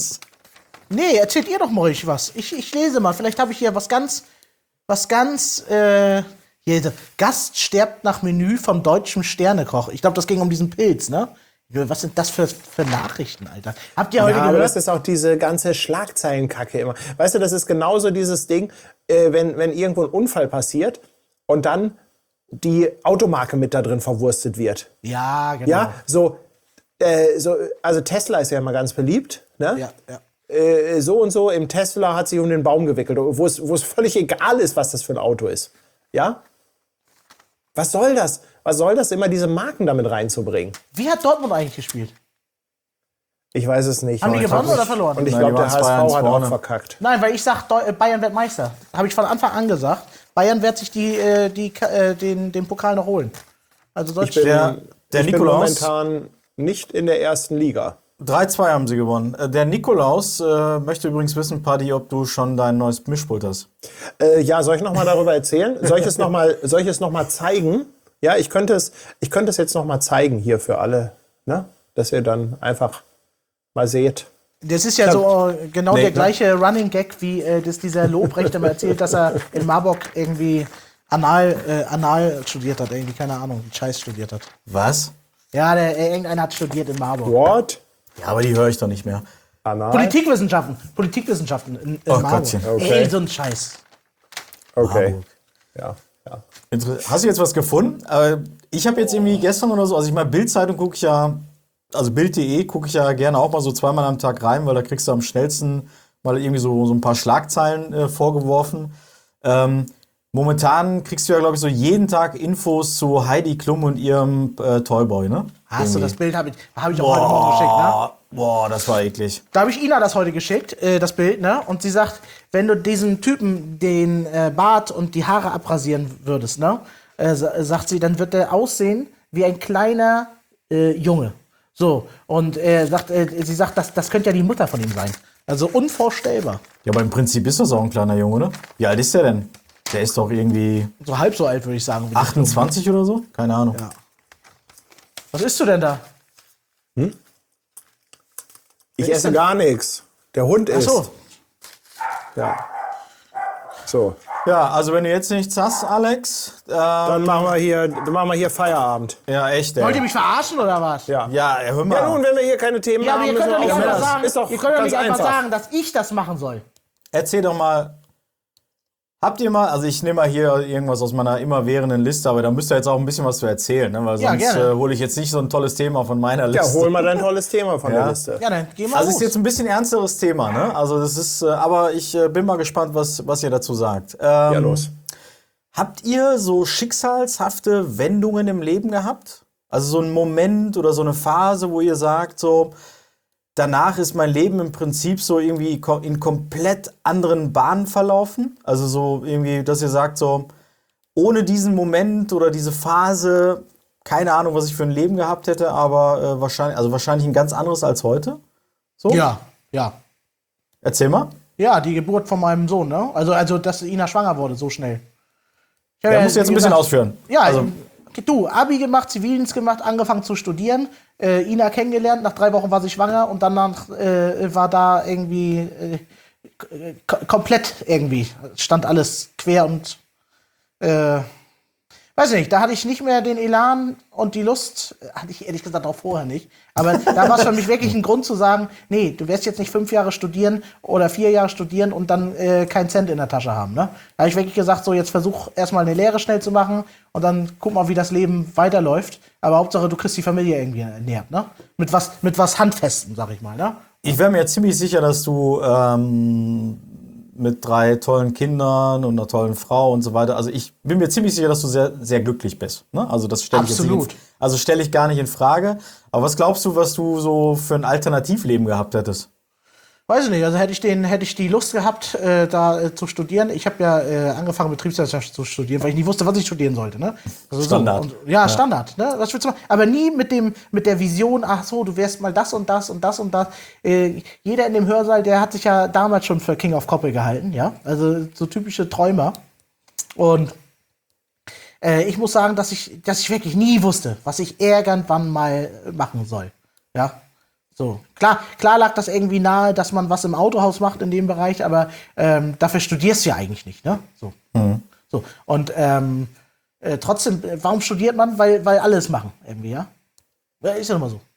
Nee, erzählt ihr doch mal ruhig was. Ich, ich lese mal. Vielleicht habe ich hier was ganz, was ganz, äh, hier, so, Gast stirbt nach Menü vom deutschen Sternekoch. Ich glaube, das ging um diesen Pilz, ne? Was sind das für, für Nachrichten, Alter? Habt ihr heute Ja, aber gehört? das ist auch diese ganze Schlagzeilenkacke immer. Weißt du, das ist genauso dieses Ding, äh, wenn, wenn irgendwo ein Unfall passiert und dann die Automarke mit da drin verwurstet wird. Ja, genau. Ja, so, äh, so, also Tesla ist ja immer ganz beliebt, ne? ja, ja. Äh, so und so im Tesla hat sich um den Baum gewickelt, wo es, wo es völlig egal ist, was das für ein Auto ist. Ja? Was soll das? Was soll das, immer diese Marken damit reinzubringen? Wie hat Dortmund eigentlich gespielt? Ich weiß es nicht. Haben die Und ich gewonnen glaub, oder verloren? Und ich Nein, glaube, die der waren zwei H S V eins hat vorne. auch verkackt. Nein, weil ich sag, Deu- äh, Bayern wird Meister. Habe ich von Anfang an gesagt. Bayern wird sich die, äh, die, Ka- äh, den, den Pokal noch holen. Also Ich Deutschland. bin, Der- der ich bin Nikolaus- momentan nicht in der ersten Liga. drei zwei haben sie gewonnen. Äh, Der Nikolaus äh, möchte übrigens wissen, Paddy, ob du schon dein neues Mischpult hast. Äh, ja, soll ich noch mal darüber erzählen? Soll ich es noch mal, soll ich es noch mal zeigen? Ja, ich könnte es, ich könnte es jetzt noch mal zeigen hier für alle, ne? Dass ihr dann einfach mal seht. Das ist ja so äh, genau Nee, der ne? gleiche Running Gag, wie äh, das dieser Lobrecht immer erzählt, dass er in Marburg irgendwie Anal, äh, Anal studiert hat, irgendwie, keine Ahnung, Scheiß studiert hat. Was? Ja, der, äh, irgendeiner hat studiert in Marburg. What? Ja, aber die höre ich doch nicht mehr. Anal? Politikwissenschaften, Politikwissenschaften in, in Oh Marburg. Gottchen. Okay. Ey, so ein Scheiß. Okay. Marburg. Ja, ja. Inter- Hast du jetzt was gefunden? Äh, ich habe jetzt irgendwie gestern oder so, also ich meine, Bild-Zeitung gucke ich ja, also Bild punkt de gucke ich ja gerne auch mal so zweimal am Tag rein, weil da kriegst du am schnellsten mal irgendwie so, so ein paar Schlagzeilen äh, vorgeworfen. Ähm, momentan kriegst du ja, glaube ich, so jeden Tag Infos zu Heidi Klum und ihrem äh, Toyboy, ne? Hast du Irgendwie. das Bild, habe ich, hab ich auch heute Morgen geschickt, ne? Boah, boah, das war eklig. Da habe ich Ina das heute geschickt, äh, das Bild, ne? Und sie sagt, wenn du diesem Typen den äh, Bart und die Haare abrasieren würdest, ne? Äh, sa- sagt sie, dann wird der aussehen wie ein kleiner äh, Junge. So, und er sagt, äh, sie sagt, das, das könnte ja die Mutter von ihm sein. Also unvorstellbar. Ja, aber im Prinzip ist das auch ein kleiner Junge, ne? Wie alt ist der denn? Der ist doch irgendwie So halb so alt, würde ich sagen. wie die achtundzwanzig oder so? Keine Ahnung. Ja. Was isst du denn da? Ich ist esse denn- gar nichts. Der Hund Ach isst. so. Ja. So, Ja, also wenn du jetzt nichts hast, Alex, äh, dann machen wir hier, dann machen wir hier Feierabend. ja echt, Wollt ihr ey. mich verarschen oder was? Ja. Ja, hör mal. Ja, nun, wenn wir hier keine Themen Ja, aber haben, ihr könnt müssen doch wir nicht auch einfach das. sagen, Ist doch ihr könnt doch ganz nicht einfach einfach. sagen, dass ich das machen soll. Erzähl doch mal. Habt ihr mal, also ich nehme mal hier irgendwas aus meiner immerwährenden Liste, aber da müsst ihr jetzt auch ein bisschen was zu erzählen, ne? Weil Ja, sonst gerne. äh, hole ich jetzt nicht so ein tolles Thema von meiner Ja, Liste. hol mal dein tolles Thema von Ja. der Liste. Ja, dann geh mal Also es los. ist jetzt ein bisschen ernsteres Thema, ne? Also das ist, äh, aber ich äh, bin mal gespannt, was, was ihr dazu sagt. Ähm, Ja, los. Habt ihr so schicksalshafte Wendungen im Leben gehabt? Also so einen Moment oder so eine Phase, wo ihr sagt, so danach ist mein Leben im Prinzip so irgendwie ko- in komplett anderen Bahnen verlaufen? Also so irgendwie, dass ihr sagt, so ohne diesen Moment oder diese Phase, keine Ahnung, was ich für ein Leben gehabt hätte, aber äh, wahrscheinlich, also wahrscheinlich ein ganz anderes als heute? So? Ja, ja. Erzähl mal. Ja, die Geburt von meinem Sohn, ne? Also, also dass Ina schwanger wurde, so schnell. Ich hab Ja, musst du jetzt wie ein bisschen gesagt, ausführen. Ja, Also- ähm, du, Abi gemacht, Zivildienst gemacht, angefangen zu studieren, äh, Ina kennengelernt, nach drei Wochen war sie schwanger und danach äh, war da irgendwie äh, k- komplett irgendwie, stand alles quer und äh, weiß nicht, da hatte ich nicht mehr den Elan und die Lust, hatte ich ehrlich gesagt auch vorher nicht. Aber da war es für mich wirklich ein Grund zu sagen, nee, du wirst jetzt nicht fünf Jahre studieren oder vier Jahre studieren und dann äh, keinen Cent in der Tasche haben. Ne? Da habe ich wirklich gesagt, so jetzt versuch erstmal eine Lehre schnell zu machen und dann guck mal, wie das Leben weiterläuft. Aber Hauptsache, du kriegst die Familie irgendwie ernährt, ne? Mit was, mit was Handfestem, sag ich mal, ne? Ich wäre mir ziemlich sicher, dass du ähm, mit drei tollen Kindern und einer tollen Frau und so weiter, also ich bin mir ziemlich sicher, dass du sehr, sehr glücklich bist. Ne? Also das stelle ich jetzt nicht Absolut. in, also stelle ich gar nicht in Frage. Aber was glaubst du, was du so für ein Alternativleben gehabt hättest? Weiß ich nicht, also hätte ich den, hätte ich die Lust gehabt, äh, da äh, zu studieren. Ich habe ja äh, angefangen, Betriebswirtschaft zu studieren, weil ich nicht wusste, was ich studieren sollte. Ne? Also Standard. So. Und, ja, ja, Standard. Ne? Was willst du machen? Aber nie mit dem, mit der Vision, ach so, du wärst mal das und das und das und das. Äh, jeder in dem Hörsaal, der hat sich ja damals schon für King of Koppel gehalten, ja. Also so typische Träumer. Und äh, ich muss sagen, dass ich, dass ich wirklich nie wusste, was ich irgendwann mal machen soll. Ja. So, klar, klar lag das irgendwie nahe, dass man was im Autohaus macht in dem Bereich, aber ähm, dafür studierst du ja eigentlich nicht, ne? So. So. Und ähm, äh, trotzdem, äh, warum studiert man? Weil, weil alle es machen, irgendwie, ja? Ja, ist ja immer so.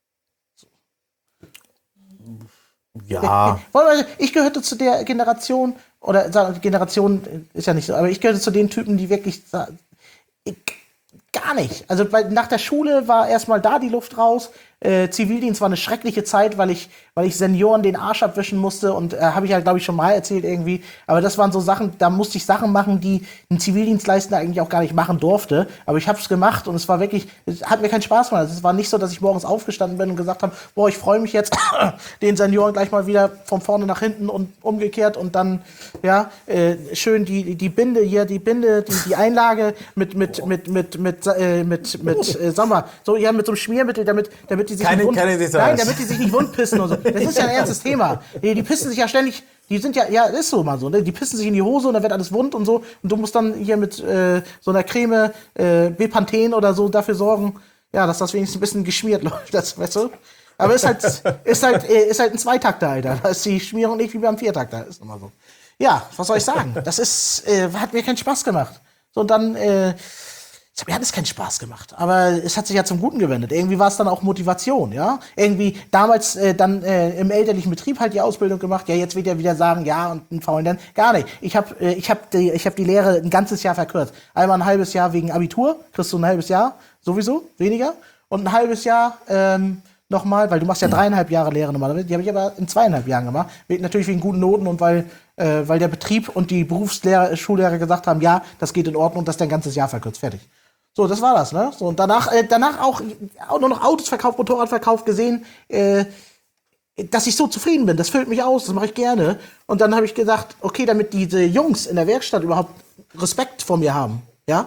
Ja, Wollen wir- Ich gehörte zu der Generation, oder sagen wir, Generation ist ja nicht so, aber ich gehörte zu den Typen, die wirklich sa- ich, gar nicht. Also weil nach der Schule war erstmal da die Luft raus. Äh, Zivildienst war eine schreckliche Zeit, weil ich, weil ich Senioren den Arsch abwischen musste und äh, habe ich ja, glaube ich, schon mal erzählt irgendwie. Aber das waren so Sachen, da musste ich Sachen machen, die ein Zivildienstleistender eigentlich auch gar nicht machen durfte. Aber ich habe es gemacht und es war wirklich, es hat mir keinen Spaß gemacht. Es war nicht so, dass ich morgens aufgestanden bin und gesagt habe, boah, ich freue mich jetzt, den Senioren gleich mal wieder von vorne nach hinten und umgekehrt und dann, ja, äh, schön die, die Binde hier, die Binde, die, die Einlage mit, mit, mit, mit, mit, äh, mit, mit, äh, sag mal, so, ja, mit so einem Schmiermittel, damit, damit die sich Keine- nicht wund, keine Details. nein, damit die sich nicht wundpissen und so. Das ist ja ein ernstes Thema. Die, die pissen sich ja ständig, die sind ja, ja, ist so mal so, ne? Die pissen sich in die Hose und dann wird alles wund und so. Und du musst dann hier mit äh, so einer Creme, äh, Bepanthen oder so dafür sorgen, ja, dass das wenigstens ein bisschen geschmiert läuft, das, weißt du? Aber ist halt, ist halt, äh, ist halt ein Zweitakter, Alter. Da ist die Schmierung nicht wie beim Viertakter, ist immer so. Ja, was soll ich sagen? Das ist, äh, hat mir keinen Spaß gemacht. So, und dann, äh, es hat mir alles keinen Spaß gemacht, aber es hat sich ja zum Guten gewendet. Irgendwie war es dann auch Motivation, ja. Irgendwie damals äh, dann äh, im elterlichen Betrieb halt die Ausbildung gemacht. Ja, jetzt wird er wieder sagen, ja, und einen faulen dann. Gar nicht. Ich habe äh, ich hab die, ich hab die Lehre ein ganzes Jahr verkürzt. Einmal ein halbes Jahr wegen Abitur, kriegst du ein halbes Jahr, sowieso, weniger. Und ein halbes Jahr ähm, nochmal, weil du machst ja dreieinhalb Jahre Lehre normalerweise. Die habe ich aber in zweieinhalb Jahren gemacht. Natürlich wegen guten Noten und weil, äh, weil der Betrieb und die Berufslehrer, Schullehrer gesagt haben, ja, das geht in Ordnung, das ist dein ganzes Jahr verkürzt. Fertig. So, das war das, ne? So, und danach, äh, danach auch, auch nur noch Autos verkauft, Motorrad verkauft, gesehen, äh, dass ich so zufrieden bin. Das füllt mich aus, das mache ich gerne. Und dann habe ich gedacht, okay, damit diese Jungs in der Werkstatt überhaupt Respekt vor mir haben, ja,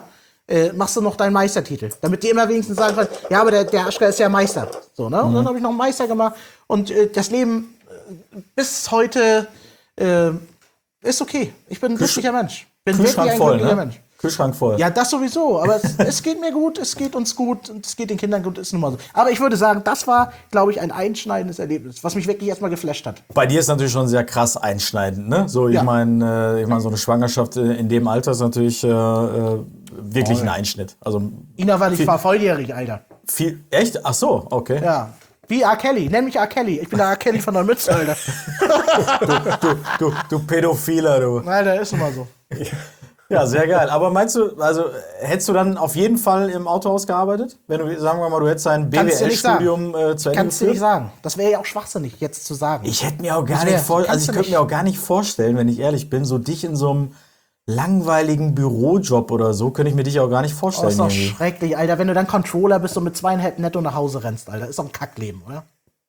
äh, machst du noch deinen Meistertitel. Damit die immer wenigstens sagen können, ja, aber der, der Aschka ist ja Meister. So, ne? Und dann habe ich noch einen Meister gemacht. Und äh, das Leben äh, bis heute äh, ist okay. Ich bin ein glücklicher Mensch. Bin wirklich Kühlschrank ein voll, glücklicher ne? Mensch. Kühlschrank voll. Ja, das sowieso. Aber es, es geht mir gut, es geht uns gut und es geht den Kindern gut, ist nun mal so. Aber ich würde sagen, das war, glaube ich, ein einschneidendes Erlebnis, was mich wirklich erstmal geflasht hat. Bei dir ist natürlich schon sehr krass einschneidend, ne? So, ich Ja. meine, äh, ich meine, so eine Schwangerschaft äh, in dem Alter ist natürlich äh, äh, wirklich Oh, ein ja. Einschnitt. Also Ina war, ich Viel- war volljährig, Alter. viel. Echt? Ach so, okay. Ja. Wie R. Kelly. Nenn mich R. Kelly. Ich bin der R. Kelly von der Mütze, Alter. Du, du Pädophiler, du. Alter, ist nun mal so. Ja, sehr geil. Aber meinst du, also hättest du dann auf jeden Fall im Autohaus gearbeitet? Wenn du, sagen wir mal, du hättest ein Kannst du nicht sagen. B W L-Studium äh, zu Ende Kannst du nicht geführt? sagen. Das wäre ja auch schwachsinnig, jetzt zu sagen. Ich hätte mir auch gar Das nicht wär- vor, kannst also ich du könnte nicht. mir auch gar nicht vorstellen, wenn ich ehrlich bin, so dich in so einem langweiligen Bürojob oder so, könnte ich mir dich auch gar nicht Oh, vorstellen. ist doch irgendwie. schrecklich, Alter. Wenn du dann Controller bist und mit zweieinhalb netto nach Hause rennst, Alter. Ist doch ein Kackleben, oder?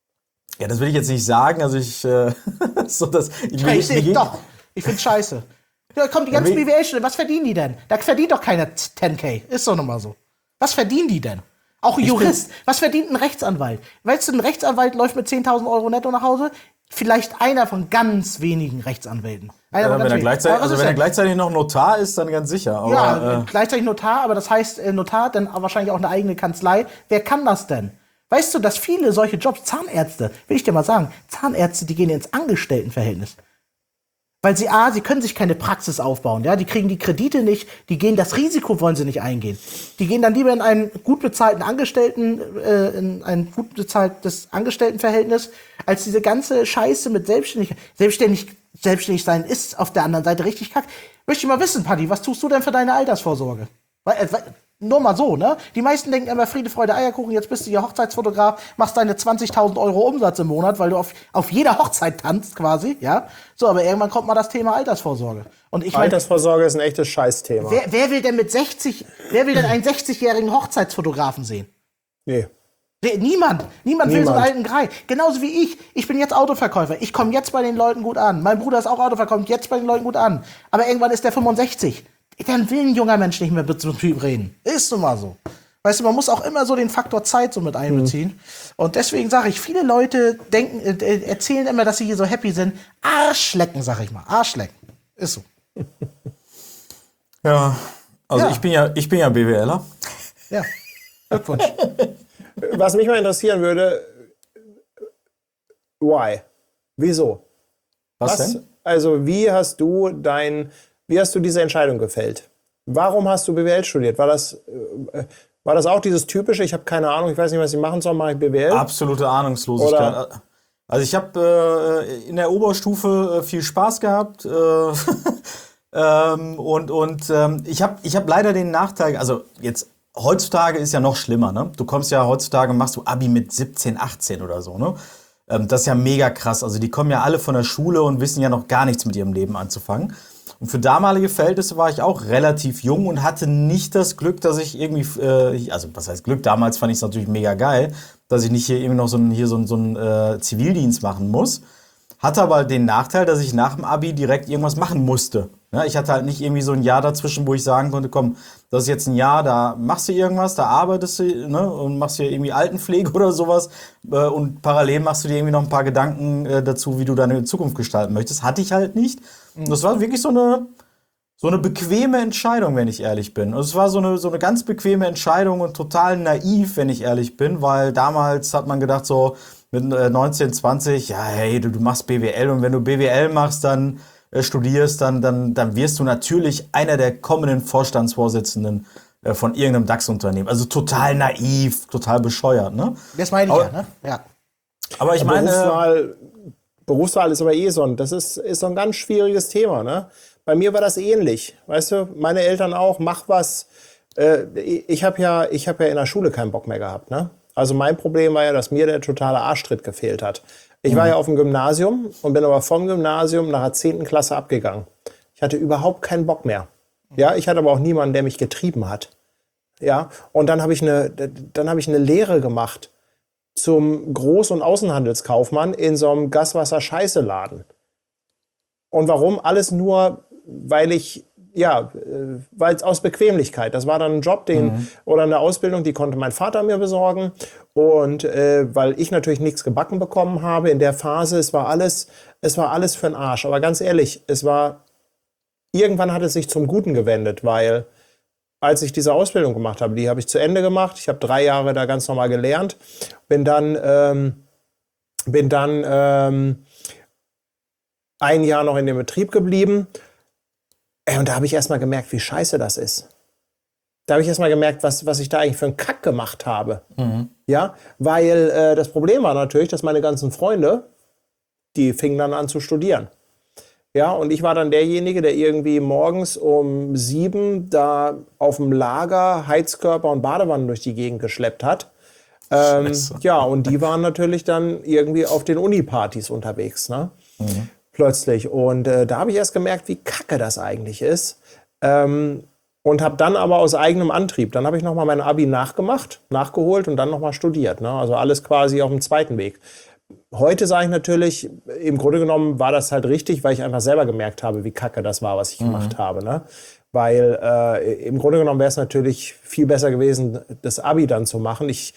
Ja, das will ich jetzt nicht sagen. Also ich, äh, so das, ich, mir- Ich mir seh, geht- doch. Ich find's scheiße. Ja, komm, die ganzen wie- B W L-Studenten, was verdienen die denn? Da verdient doch keiner zehn K. Ist doch nun mal so. Was verdienen die denn? Auch ein Jurist. Was verdient ein Rechtsanwalt? Weißt du, ein Rechtsanwalt läuft mit zehntausend Euro netto nach Hause? Vielleicht einer von ganz wenigen Rechtsanwälten. Einer Ja, von wenn, ganz er wenigen. gleichzeitig, Aber was also ist wenn er denn? gleichzeitig noch Notar ist, dann ganz sicher. Aber, Ja, äh, gleichzeitig Notar, aber das heißt äh, Notar, dann wahrscheinlich auch eine eigene Kanzlei. Wer kann das denn? Weißt du, dass viele solche Jobs, Zahnärzte, will ich dir mal sagen, Zahnärzte, die gehen ins Angestelltenverhältnis. Weil sie, A, sie können sich keine Praxis aufbauen, ja, die kriegen die Kredite nicht, die gehen, das Risiko wollen sie nicht eingehen. Die gehen dann lieber in einen gut bezahlten Angestellten, äh, in ein gut bezahltes Angestelltenverhältnis, als diese ganze Scheiße mit Selbstständigkeit. Selbstständig, selbstständig sein ist auf der anderen Seite richtig kack. Möchte ich mal wissen, Paddy, was tust du denn für deine Altersvorsorge? Weil, äh, weil- nur mal so, ne? Die meisten denken immer Friede, Freude, Eierkuchen, jetzt bist du hier Hochzeitsfotograf, machst deine zwanzigtausend Euro Umsatz im Monat, weil du auf, auf jeder Hochzeit tanzt quasi, ja? So, aber irgendwann kommt mal das Thema Altersvorsorge. Und ich meine, Altersvorsorge ist ein echtes Scheißthema. wer, wer will denn mit sechzig, wer will denn einen sechzigjährigen Hochzeitsfotografen sehen? Nee. Wer- Niemand. Niemand will so einen Niemand. alten Grei. Genauso wie ich. Ich bin jetzt Autoverkäufer. Ich komme jetzt bei den Leuten gut an. Mein Bruder ist auch Autoverkäufer, kommt jetzt bei den Leuten gut an. Aber irgendwann ist der fünfundsechzig. Dann will ein junger Mensch nicht mehr mit so einem Typ reden. Ist nun mal so. Weißt du, man muss auch immer so den Faktor Zeit so mit einbeziehen. Und deswegen sage ich, viele Leute denken, äh, erzählen immer, dass sie hier so happy sind. Arschlecken, sag ich mal. Arschlecken. Ist so. ja, also Ja. ich bin ja, ich bin ja BWLer. Ja. Glückwunsch. Was mich mal interessieren würde, why? Wieso? Was, Was, denn? also wie hast du dein, wie hast du diese Entscheidung gefällt? Warum hast du B W L studiert? War das, äh, war das auch dieses typische, ich habe keine Ahnung, ich weiß nicht, was ich machen soll, mache ich B W L? Absolute Ahnungslosigkeit. Oder- Also ich habe äh, in der Oberstufe äh, viel Spaß gehabt äh, ähm, und, und ähm, ich habe ich hab leider den Nachteil, also jetzt heutzutage ist ja noch schlimmer, ne? Du kommst ja heutzutage, machst du Abi mit siebzehn, achtzehn oder so, ne? Ähm, das ist ja mega krass. Also die kommen ja alle von der Schule und wissen ja noch gar nichts mit ihrem Leben anzufangen. Und für damalige Verhältnisse war ich auch relativ jung und hatte nicht das Glück, dass ich irgendwie, äh, also was heißt Glück, damals fand ich es natürlich mega geil, dass ich nicht hier irgendwie noch so einen, hier so einen, so einen äh, Zivildienst machen muss. Hatte aber den Nachteil, dass ich nach dem Abi direkt irgendwas machen musste. Ja, ich hatte halt nicht irgendwie so ein Jahr dazwischen, wo ich sagen konnte, komm, das ist jetzt ein Jahr, da machst du irgendwas, da arbeitest du, ne, und machst hier irgendwie Altenpflege oder sowas. Äh, und parallel machst du dir irgendwie noch ein paar Gedanken äh, dazu, wie du deine Zukunft gestalten möchtest. Hatte ich halt nicht. Und das war wirklich so eine, so eine bequeme Entscheidung, wenn ich ehrlich bin. Also es war so eine, so eine ganz bequeme Entscheidung und total naiv, wenn ich ehrlich bin, weil damals hat man gedacht so mit äh, neunzehn, zwanzig, ja, hey, du, du machst B W L und wenn du B W L machst, dann äh, studierst, dann, dann, dann wirst du natürlich einer der kommenden Vorstandsvorsitzenden äh, von irgendeinem DAX-Unternehmen. Also total naiv, total bescheuert, ne? Das meine ich Aber- ja, ne? Ja. Aber ich meine, Berufswahl, Berufswahl ist aber eh so ein, das ist, ist so ein ganz schwieriges Thema, ne? Bei mir war das ähnlich, weißt du, meine Eltern auch, mach was. Äh, ich habe ja, ich habe ja in der Schule keinen Bock mehr gehabt, ne? Also mein Problem war ja, dass mir der totale Arschtritt gefehlt hat. Ich war ja auf dem Gymnasium und bin aber vom Gymnasium nach der zehnten Klasse abgegangen. Ich hatte überhaupt keinen Bock mehr. Ja, ich hatte aber auch niemanden, der mich getrieben hat. Ja, und dann habe ich eine, dann habe ich eine Lehre gemacht zum Groß- und Außenhandelskaufmann in so einem Gaswasser-Scheiße-Laden. Und warum? Alles nur, weil ich ja, äh, weil es aus Bequemlichkeit. Das war dann ein Job, den mhm. oder eine Ausbildung, die konnte mein Vater mir besorgen. Und äh, weil ich natürlich nichts gebacken bekommen habe in der Phase, es war alles, es war alles für den Arsch. Aber ganz ehrlich, es war irgendwann hat es sich zum Guten gewendet, weil als ich diese Ausbildung gemacht habe, die habe ich zu Ende gemacht. Ich habe drei Jahre da ganz normal gelernt, bin dann ähm, bin dann ähm, ein Jahr noch in dem Betrieb geblieben. Und da habe ich erst mal gemerkt, wie scheiße das ist. Da habe ich erst mal gemerkt, was, was ich da eigentlich für einen Kack gemacht habe. Mhm. Ja, weil äh, das Problem war natürlich, dass meine ganzen Freunde, die fingen dann an zu studieren. Ja, und ich war dann derjenige, der irgendwie morgens um sieben da auf dem Lager Heizkörper und Badewannen durch die Gegend geschleppt hat. Ähm, ja, und die waren natürlich dann irgendwie auf den Unipartys unterwegs, ne? Mhm. Plötzlich. Und äh, da habe ich erst gemerkt, wie kacke das eigentlich ist. Ähm, und habe dann aber aus eigenem Antrieb, dann habe ich nochmal mein Abi nachgemacht, nachgeholt und dann nochmal studiert. Ne? Also alles quasi auf dem zweiten Weg. Heute sage ich natürlich, im Grunde genommen war das halt richtig, weil ich einfach selber gemerkt habe, wie kacke das war, was ich mhm. gemacht habe. Ne? Weil äh, im Grunde genommen wäre es natürlich viel besser gewesen, das Abi dann zu machen. Ich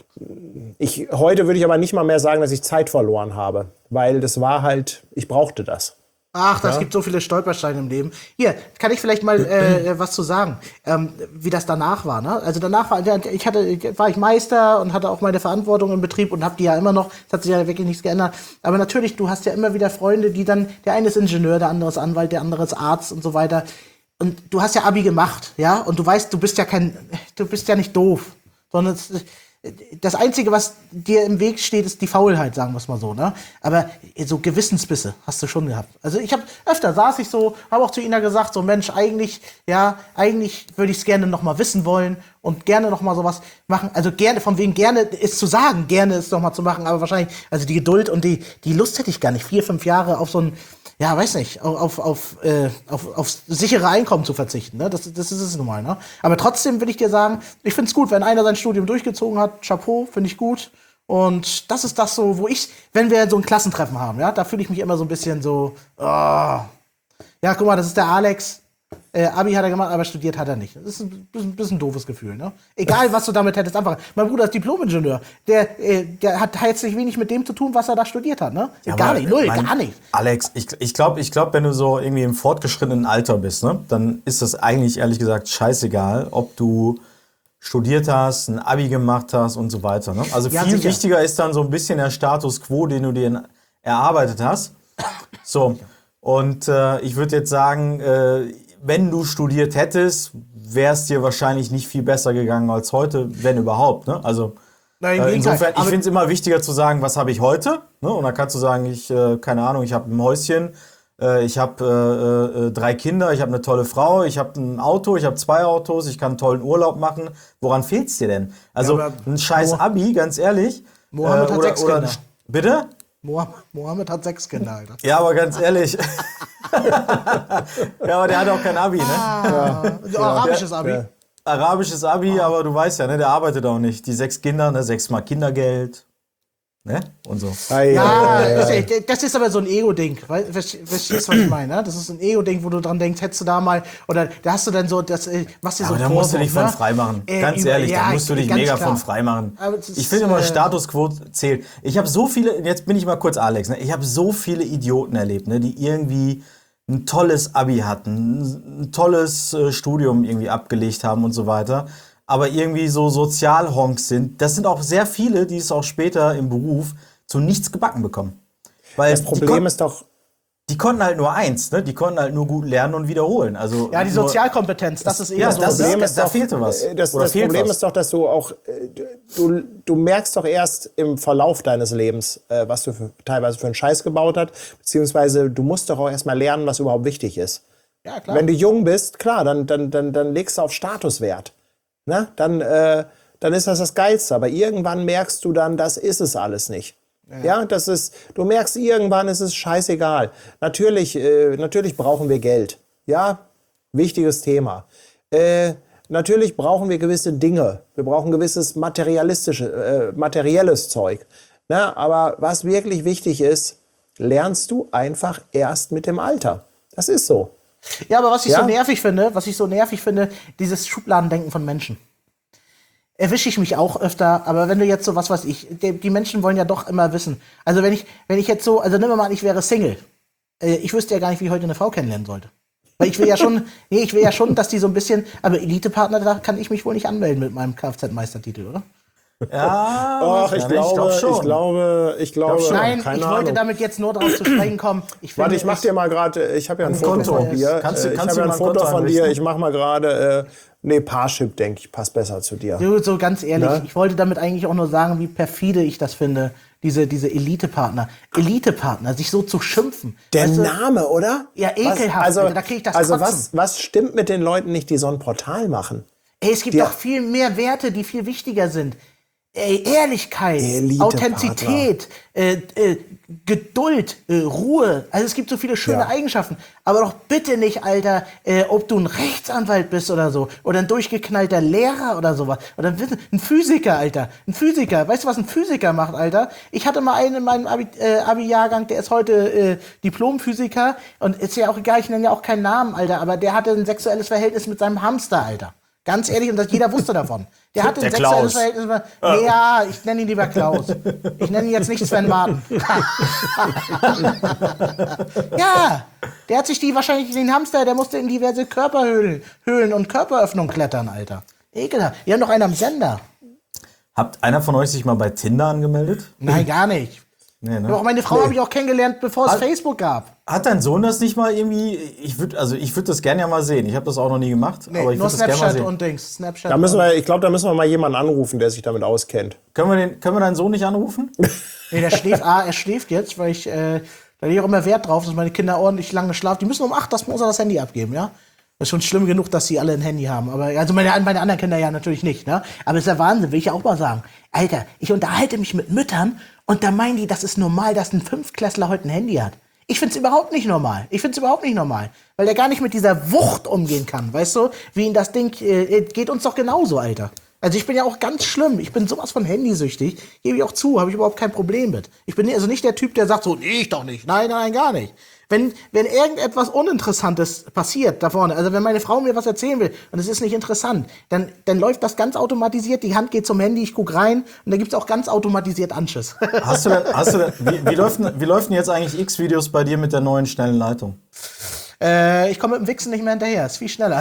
Ich, heute würde ich aber nicht mal mehr sagen, dass ich Zeit verloren habe, weil das war halt, ich brauchte das. Ach, das ja? gibt so viele Stolpersteine im Leben. Hier, kann ich vielleicht mal äh, was zu sagen, ähm, wie das danach war. Ne? Also danach war ich hatte, war ich Meister und hatte auch meine Verantwortung im Betrieb und habe die ja immer noch, es hat sich ja wirklich nichts geändert. Aber natürlich, du hast ja immer wieder Freunde, die dann, der eine ist Ingenieur, der andere ist Anwalt, der andere ist Arzt und so weiter. Und du hast ja Abi gemacht, ja, und du weißt, du bist ja kein, du bist ja nicht doof, sondern es, das Einzige, was dir im Weg steht, ist die Faulheit, sagen wir es mal so, ne? Aber so Gewissensbisse hast du schon gehabt. Also ich habe öfter saß ich so, habe auch zu Ina gesagt, so Mensch, eigentlich, ja, eigentlich würde ich es gerne noch mal wissen wollen und gerne noch mal sowas machen. Also gerne, von wegen gerne ist zu sagen, gerne ist noch mal zu machen, aber wahrscheinlich, also die Geduld und die die Lust hätte ich gar nicht, vier, fünf Jahre auf so ein, ja, weiß nicht, auf, auf, äh, auf, auf sichere Einkommen zu verzichten. Ne? Das, das ist es nun mal. Ne? Aber trotzdem will ich dir sagen, ich finde es gut, wenn einer sein Studium durchgezogen hat. Chapeau, finde ich gut. Und das ist das so, wo ich, wenn wir so ein Klassentreffen haben, ja, da fühle ich mich immer so ein bisschen so, oh. Ja, guck mal, das ist der Alex. Äh, Abi hat er gemacht, aber studiert hat er nicht. Das ist ein bisschen, bisschen ein doofes Gefühl, ne? Egal, was du damit hättest, einfach. Mein Bruder ist Diplom-Ingenieur. Der, äh, der hat herzlich wenig mit dem zu tun, was er da studiert hat, ne? Ja, gar nicht, null, mein, gar nicht. Alex, ich, ich glaube, ich glaub, wenn du so irgendwie im fortgeschrittenen Alter bist, ne, dann ist das eigentlich ehrlich gesagt scheißegal, ob du studiert hast, ein Abi gemacht hast und so weiter. Ne? Also Ja, viel sicher. wichtiger ist dann so ein bisschen der Status quo, den du dir erarbeitet hast. So, und äh, ich würde jetzt sagen, äh, wenn du studiert hättest, wäre es dir wahrscheinlich nicht viel besser gegangen als heute, wenn überhaupt. Ne? Also Nein, im äh, Gegenteil. insofern, ich Aber- finde es immer wichtiger zu sagen, was habe ich heute? Ne? Und dann kannst du sagen, ich, äh, keine Ahnung, ich habe ein Häuschen, äh, ich habe äh, äh, drei Kinder, ich habe eine tolle Frau, ich habe ein Auto, ich habe zwei Autos, ich kann einen tollen Urlaub machen. Woran fehlt's dir denn? Also Ja, aber ein scheiß Mo- Abi, ganz ehrlich. Mohammed hat sechs Kinder. Bitte? Mohammed, Mohammed hat sechs Kinder, Alter. Ja, aber ganz ehrlich. Ja, aber der hat auch kein Abi, ne? Ah, so arabisches Abi. Ja. Arabisches Abi, aber du weißt ja, ne, der arbeitet auch nicht. Die sechs Kinder, ne, sechsmal Kindergeld, ne, und so. Ei, Ja, ei, ei, ei. das ist- das ist aber so ein Ego-Ding. Weißt du, verstehst, was ich meine? Ne? Das ist ein Ego-Ding, wo du dran denkst, hättest du da mal, oder da hast du dann so, das, äh, was dir so Aber da musst du Vorwurf, dich von ne? frei machen. Äh, Ganz über- ehrlich, ja, da musst du dich ganz mega klar. von frei machen. Aber es ist, Ich finde immer, äh, Status Quo zählt. Ich habe so viele, jetzt bin ich mal kurz Alex, ne? Ich habe so viele Idioten erlebt, ne? Die irgendwie ein tolles Abi hatten, ein tolles äh, Studium irgendwie abgelegt haben und so weiter, aber irgendwie so Sozialhonks sind. Das sind auch sehr viele, die es auch später im Beruf zu nichts gebacken bekommen. Weil Das die Problem kon- ist doch, Die konnten halt nur eins, ne? Die konnten halt nur gut lernen und wiederholen. Also Ja, die nur- Sozialkompetenz, das ist eher Ja, so. das Problem ist, ist da doch, fehlte was. äh, Das, Oder das fehlt Problem was. ist doch, dass du auch, äh, du, du merkst doch erst im Verlauf deines Lebens, äh, was du für, teilweise für einen Scheiß gebaut hast, beziehungsweise du musst doch auch erstmal lernen, was überhaupt wichtig ist. Ja, klar. Wenn du jung bist, klar, dann, dann, dann, dann legst du auf Statuswert. Ne? Dann, äh, dann ist das das Geilste. Aber irgendwann merkst du dann, das ist es alles nicht. Ja, das ist, du merkst irgendwann, ist es scheißegal. Natürlich, äh, natürlich brauchen wir Geld. Ja, wichtiges Thema. Äh, natürlich brauchen wir gewisse Dinge. Wir brauchen gewisses materialistische, äh, materielles Zeug. Ne? Aber was wirklich wichtig ist, lernst du einfach erst mit dem Alter. Das ist so. Ja, aber was ich Ja? so nervig finde, was ich so nervig finde, dieses Schubladendenken von Menschen. Erwische ich mich auch öfter, aber wenn du jetzt so, was weiß ich, die, die Menschen wollen ja doch immer wissen. Also wenn ich, wenn ich jetzt so, also nehmen wir mal an, ich wäre Single. Äh, ich wüsste ja gar nicht, wie ich heute eine Frau kennenlernen sollte. Weil ich will ja schon, nee, ich will ja schon, dass die so ein bisschen, aber Elite-Partner, da kann ich mich wohl nicht anmelden mit meinem Kfz-Meistertitel, oder? Ja, Ach, ich, ja, glaube, glaub schon. ich glaube, ich glaube, schon. Nein, keine ich wollte Ahnung. damit jetzt nur darauf zu sprechen kommen. Ich finde, Warte, ich mach es- dir mal gerade, ich habe ja ein, Ein Foto Konto. von dir. Kannst du- Äh, kannst ich du habe ja mal ein ein Foto Konto von dir. einrichten? Ich mach mal gerade, äh, nee, Parship, denke ich, passt besser zu dir. Du, so ganz ehrlich, Ne? ich wollte damit eigentlich auch nur sagen, wie perfide ich das finde, diese, diese Elite-Partner. Elite-Partner, sich so zu schimpfen. Der Weißt du, Name, oder? Ja, ekelhaft, Was, also, Alter, da krieg ich das Also Kotzen. was, was stimmt mit den Leuten nicht, die so ein Portal machen? ey, es gibt die- doch viel mehr Werte, die viel wichtiger sind. Ey, Ehrlichkeit, Elite-Partner. Authentizität, äh, äh, Geduld, äh, Ruhe. Also es gibt so viele schöne Ja. Eigenschaften. Aber doch bitte nicht, Alter, äh, ob du ein Rechtsanwalt bist oder so. Oder ein durchgeknallter Lehrer oder sowas. Oder ein ein Physiker, Alter. Ein Physiker. Weißt du, was ein Physiker macht, Alter? Ich hatte mal einen in meinem Abi, äh, Abi-Jahrgang, der ist heute äh, Diplomphysiker. Und ist ja auch egal, ich nenne ja auch keinen Namen, Alter. Aber der hatte ein sexuelles Verhältnis mit seinem Hamster, Alter. Ganz ehrlich, und das jeder wusste davon. Der hatte ein Der sexuelles Klaus. Verhältnis mit. Nee, ja, ich nenne ihn lieber Klaus. Ich nenne ihn jetzt nicht Sven Martin. Ja, der hat sich die wahrscheinlich den Hamster, der musste in diverse Körperhöhlen Höhlen und Körperöffnungen klettern, Alter. Ekelhaft. Wir haben noch einen am Sender. Habt einer von euch sich mal bei Tinder angemeldet? Nein, gar nicht. Nee, ne? Doch, meine Frau habe ich auch kennengelernt, bevor es Hat- Facebook gab. Hat dein Sohn das nicht mal irgendwie? Ich würde, also ich würde das gerne ja mal sehen. Ich habe das auch noch nie gemacht, Nee, aber ich nur würde das gerne mal Snapchat sehen. und Dings. Snapchat. Da müssen und, wir, ich glaube, da müssen wir mal jemanden anrufen, der sich damit auskennt. Können wir den, können wir deinen Sohn nicht anrufen? nee, der schläft, ah, er schläft jetzt, weil ich, äh, da lege ich auch immer Wert drauf, dass meine Kinder ordentlich lange schlafen. Die müssen um acht, das muss er das Handy abgeben, ja? Das ist schon schlimm genug, dass sie alle ein Handy haben. Aber also meine, meine anderen Kinder ja natürlich nicht, ne? Aber es ist ja Wahnsinn, will ich ja auch mal sagen. Alter, ich unterhalte mich mit Müttern und da meinen die, das ist normal, dass ein Fünftklässler heute ein Handy hat. Ich find's überhaupt nicht normal. Ich find's überhaupt nicht normal. Weil der gar nicht mit dieser Wucht umgehen kann, weißt du? Wie ihn das Ding, äh, geht uns doch genauso, Alter. Also ich bin ja auch ganz schlimm. Ich bin sowas von handysüchtig. Gebe ich auch zu, habe ich überhaupt kein Problem mit. Ich bin also nicht der Typ, der sagt so, nee, ich doch nicht. Nein, nein, gar nicht. Wenn, wenn irgendetwas Uninteressantes passiert da vorne, also wenn meine Frau mir was erzählen will und es ist nicht interessant, dann, dann läuft das ganz automatisiert, die Hand geht zum Handy, ich guck rein und da gibt's auch ganz automatisiert Anschiss. Hast du denn, hast du denn, wie, wie, läuft, denn- wie läuft denn jetzt eigentlich X-Videos bei dir mit der neuen schnellen Leitung? äh, ich komme mit dem Wichsen nicht mehr hinterher, ist viel schneller.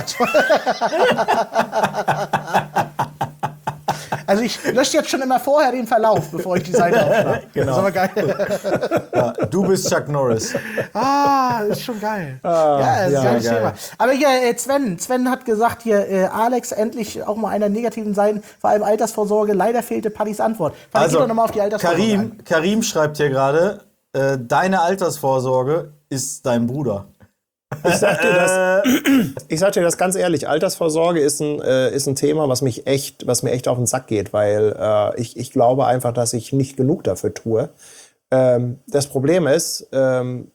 Also ich lösche jetzt schon immer vorher den Verlauf, bevor ich die Seite aufschlage. Genau. Das ist aber geil. Ja, du bist Chuck Norris. Ah, ist schon geil. ja, das ist ja, ein geiles geil. Thema. Aber hier, äh, Sven, Sven hat gesagt, hier, äh, Alex, endlich auch mal einer negativen Seiten, vor allem Altersvorsorge. Leider fehlte Pattys Antwort. Warte, Also, geh doch nochmal auf die Altersvorsorge ein. Karim, Karim schreibt hier gerade, äh, deine Altersvorsorge ist dein Bruder. Ich sag dir das, ich sag dir das ganz ehrlich, Altersvorsorge ist ein, äh, ist ein Thema, was mich echt, was mir echt auf den Sack geht, weil äh, ich, ich glaube einfach, dass ich nicht genug dafür tue. Ähm, das Problem ist, ähm,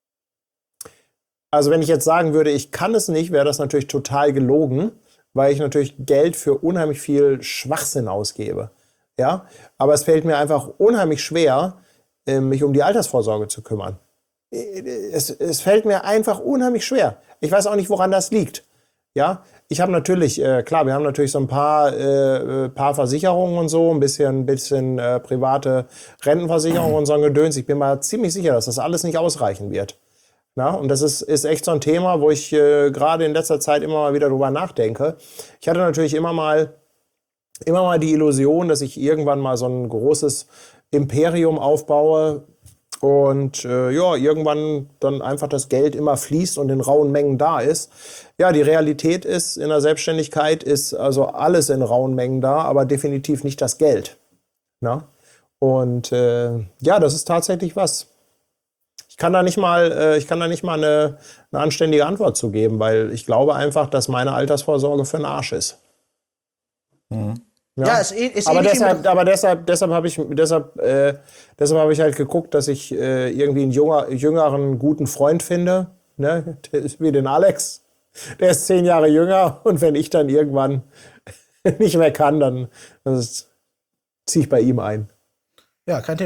also wenn ich jetzt sagen würde, ich kann es nicht, wäre das natürlich total gelogen, weil ich natürlich Geld für unheimlich viel Schwachsinn ausgebe. Ja? Aber es fällt mir einfach unheimlich schwer, äh, mich um die Altersvorsorge zu kümmern. Es, es fällt mir einfach unheimlich schwer. Ich weiß auch nicht, woran das liegt. Ja, ich habe natürlich, äh, klar, wir haben natürlich so ein paar, äh, paar Versicherungen und so, ein bisschen, bisschen äh, private Rentenversicherungen und so ein Gedöns. Ich bin mal ziemlich sicher, dass das alles nicht ausreichen wird. Na, und das ist, ist echt so ein Thema, wo ich äh, gerade in letzter Zeit immer mal wieder drüber nachdenke. Ich hatte natürlich immer mal, immer mal die Illusion, dass ich irgendwann mal so ein großes Imperium aufbaue, und äh, ja, irgendwann dann einfach das Geld immer fließt und in rauen Mengen da ist. Ja, die Realität ist, in der Selbstständigkeit ist also alles in rauen Mengen da, aber definitiv nicht das Geld. Na? Und äh, ja, das ist tatsächlich was. Ich kann da nicht mal, äh, ich kann da nicht mal eine, eine anständige Antwort zu geben, weil ich glaube einfach, dass meine Altersvorsorge für den Arsch ist. Mhm. Ja, ist, eh- ist aber ähnlich wie deshalb, mit- aber deshalb, deshalb habe ich, deshalb, äh, deshalb habe ich halt geguckt, dass ich äh, irgendwie einen junger, jüngeren guten Freund finde, ne, der ist wie den Alex. Der ist zehn Jahre jünger und wenn ich dann irgendwann nicht mehr kann, dann ziehe ich bei ihm ein. Ja, kein Thema.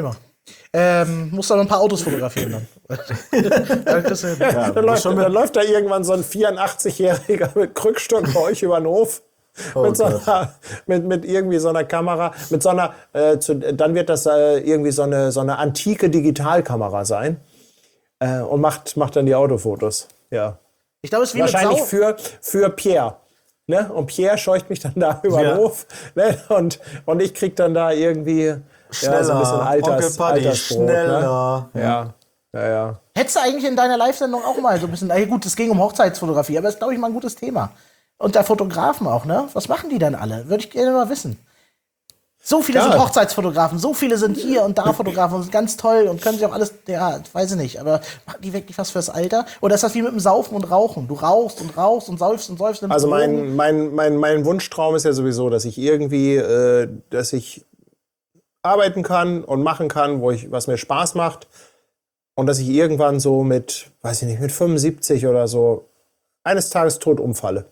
Ähm, musst aber ein paar Autos fotografieren dann. Dann kriegst du hin. Ja, dann, läuft, dann läuft da irgendwann so ein vierundachtzig-Jähriger mit Krückstock bei euch über den Hof. Oh mit, so Gott. einer, mit, mit irgendwie so einer Kamera. Mit so einer, äh, zu, dann wird das äh, irgendwie so eine, so eine antike Digitalkamera sein. Äh, und macht, macht dann die Autofotos. Ja. Ich glaube, es ist wie mit Wahrscheinlich Sau. für, für Pierre. Ne? Und Pierre scheucht mich dann da über den Ja. Hof. Ne? Und, und ich krieg dann da irgendwie ja, so ein bisschen Alters, Onkel Paddy, Altersbrot. schneller. Ne? Ja, ja, ja. Hättest du eigentlich in deiner Live-Sendung auch mal so ein bisschen, ey, gut, es ging um Hochzeitsfotografie, aber das ist, glaube ich, mal ein gutes Thema. Und der Fotografen auch, ne? Was machen die dann alle? Würde ich gerne mal wissen. So viele Ja. sind Hochzeitsfotografen, so viele sind hier und da Fotografen und sind ganz toll und können sich auch alles, ja, weiß ich nicht, aber machen die wirklich was fürs Alter? Oder ist das wie mit dem Saufen und Rauchen? Du rauchst und rauchst und säufst und säufst. Also mein, mein, mein, mein Wunschtraum ist ja sowieso, dass ich irgendwie, äh, dass ich arbeiten kann und machen kann, wo ich, was mir Spaß macht. Und dass ich irgendwann so mit, weiß ich nicht, mit fünfundsiebzig oder so eines Tages tot umfalle.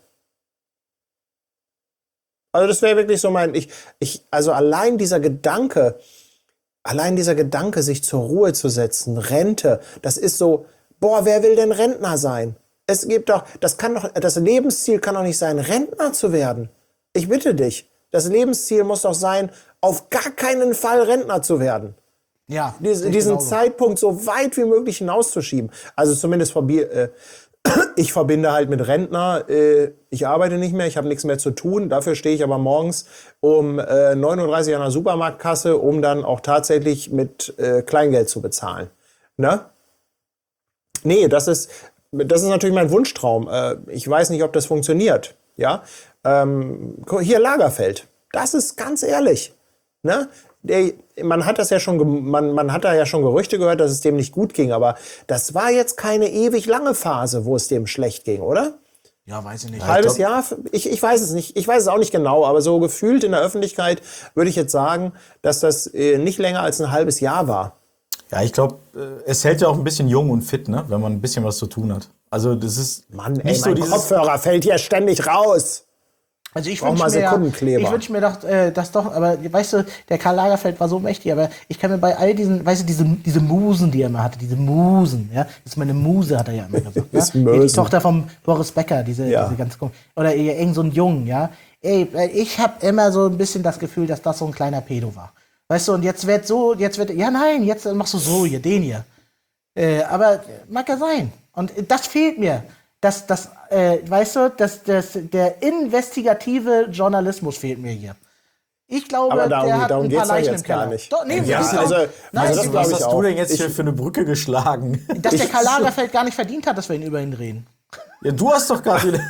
Also das wäre wirklich so mein, ich, ich, also allein dieser Gedanke, allein dieser Gedanke, sich zur Ruhe zu setzen, Rente, das ist so, boah, wer will denn Rentner sein? Es gibt doch, das kann doch, das Lebensziel kann doch nicht sein, Rentner zu werden. Ich bitte dich. Das Lebensziel muss doch sein, auf gar keinen Fall Rentner zu werden. Ja, Dies, sehe ich diesen genauso. Zeitpunkt so weit wie möglich hinauszuschieben. Also zumindest verbi- äh, ich verbinde halt mit Rentner, äh, ich arbeite nicht mehr, ich habe nichts mehr zu tun. Dafür stehe ich aber morgens um äh, neun Uhr dreißig an der Supermarktkasse, um dann auch tatsächlich mit äh, Kleingeld zu bezahlen. Ne? Nee, das ist, das ist natürlich mein Wunschtraum. Äh, ich weiß nicht, ob das funktioniert. Ja? Ähm, hier Lagerfeld. Das ist ganz ehrlich. Ne? Der, man hat das ja schon, ge- man, man hat da ja schon Gerüchte gehört, dass es dem nicht gut ging, aber das war jetzt keine ewig lange Phase, wo es dem schlecht ging, oder? Ja, weiß ich nicht. Halbes Jahr? Ich, ich weiß es nicht. Ich weiß es auch nicht genau, aber so gefühlt in der Öffentlichkeit würde ich jetzt sagen, dass das äh, nicht länger als ein halbes Jahr war. Ja, ich glaube, es hält ja auch ein bisschen jung und fit, ne? Wenn man ein bisschen was zu tun hat. Also das ist Mann, ey, nicht so mein dieses. Kopfhörer fällt hier ständig raus. Also ich Brauch wünsche mal mir, ja, Sekundenkleber. ich wünsch mir doch, äh, das doch, aber weißt du, der Karl Lagerfeld war so mächtig, aber ich kann mir bei all diesen, weißt du, diese, diese Musen, die er immer hatte, diese Musen, ja, das ist meine Muse, hat er ja immer gesagt, ja? Ist Wie die Mösen. Tochter vom Boris Becker, diese, Ja. diese ganz, oder irgend so ein Jungen, ja, ey, ich habe immer so ein bisschen das Gefühl, dass das so ein kleiner Pedo war, weißt du, und jetzt wird so, jetzt wird, ja nein, jetzt machst du so hier, den hier, äh, aber mag ja sein, und das fehlt mir. Das, das, äh, weißt du, das, das, der investigative Journalismus fehlt mir hier. Ich glaube, Aber darum- der hat darum ein paar geht's ja Leichen jetzt im Keller. gar nicht. Doch, nee, Ja, das ist doch- also- nein, also das ich- glaub Was ich hast auch. du denn jetzt hier Ich- für eine Brücke geschlagen? dass der Karl Lagerfeld gar nicht verdient hat, dass wir ihn über ihn reden. Ja, du hast doch gerade wieder.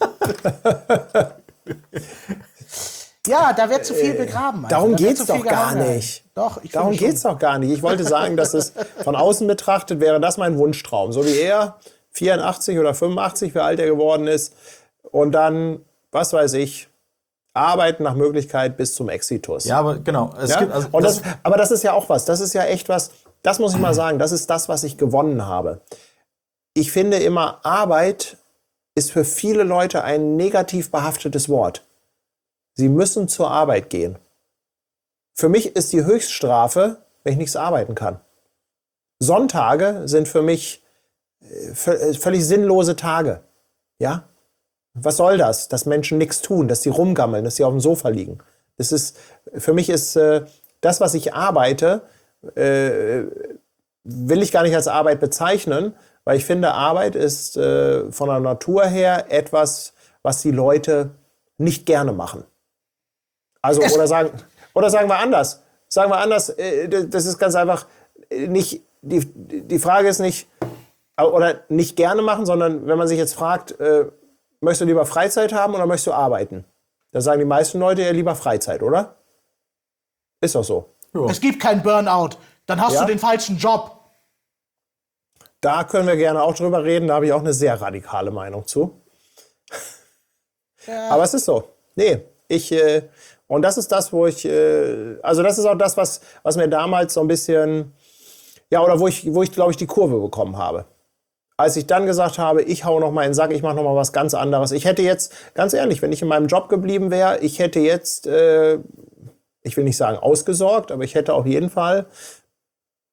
Ja, da wird zu viel begraben. Alter. Darum Da wird geht's zu doch viel gar gehangen. nicht. Doch, ich Darum finde geht's doch gar nicht. Ich wollte sagen, dass es von außen betrachtet wäre das mein Wunschtraum. So wie er, vierundachtzig oder fünfundachtzig, wie alt er geworden ist. Und dann, was weiß ich, arbeiten nach Möglichkeit bis zum Exitus. Ja, aber genau. Es Ja? gibt, also Und das, aber das ist ja auch was. Das ist ja echt was. Das muss ich mal sagen. Das ist das, was ich gewonnen habe. Ich finde immer, Arbeit ist für viele Leute ein negativ behaftetes Wort. Sie müssen zur Arbeit gehen. Für mich ist die Höchststrafe, wenn ich nichts arbeiten kann. Sonntage sind für mich äh, vö- äh, völlig sinnlose Tage. Ja? Was soll das? Dass Menschen nichts tun, dass sie rumgammeln, dass sie auf dem Sofa liegen. Das ist, für mich ist äh, das, was ich arbeite, äh, will ich gar nicht als Arbeit bezeichnen, weil ich finde, Arbeit ist äh, von der Natur her etwas, was die Leute nicht gerne machen. Also, oder sagen, oder sagen wir anders. Sagen wir anders, äh, das ist ganz einfach äh, nicht, die, die Frage ist nicht, äh, oder nicht gerne machen, sondern wenn man sich jetzt fragt, äh, möchtest du lieber Freizeit haben oder möchtest du arbeiten? Da sagen die meisten Leute ja lieber Freizeit, oder? Ist doch so. Es gibt keinen Burnout. Dann hast Ja? du den falschen Job. Da können wir gerne auch drüber reden, da habe ich auch eine sehr radikale Meinung zu. Aber es ist so. Nee, ich, äh, und das ist das, wo ich, äh, also das ist auch das, was, was mir damals so ein bisschen, ja, oder wo ich, wo ich, glaube ich, die Kurve bekommen habe. Als ich dann gesagt habe, ich hau noch mal in den Sack, ich mache noch mal was ganz anderes. Ich hätte jetzt, ganz ehrlich, wenn ich in meinem Job geblieben wäre, ich hätte jetzt, äh, ich will nicht sagen ausgesorgt, aber ich hätte auf jeden Fall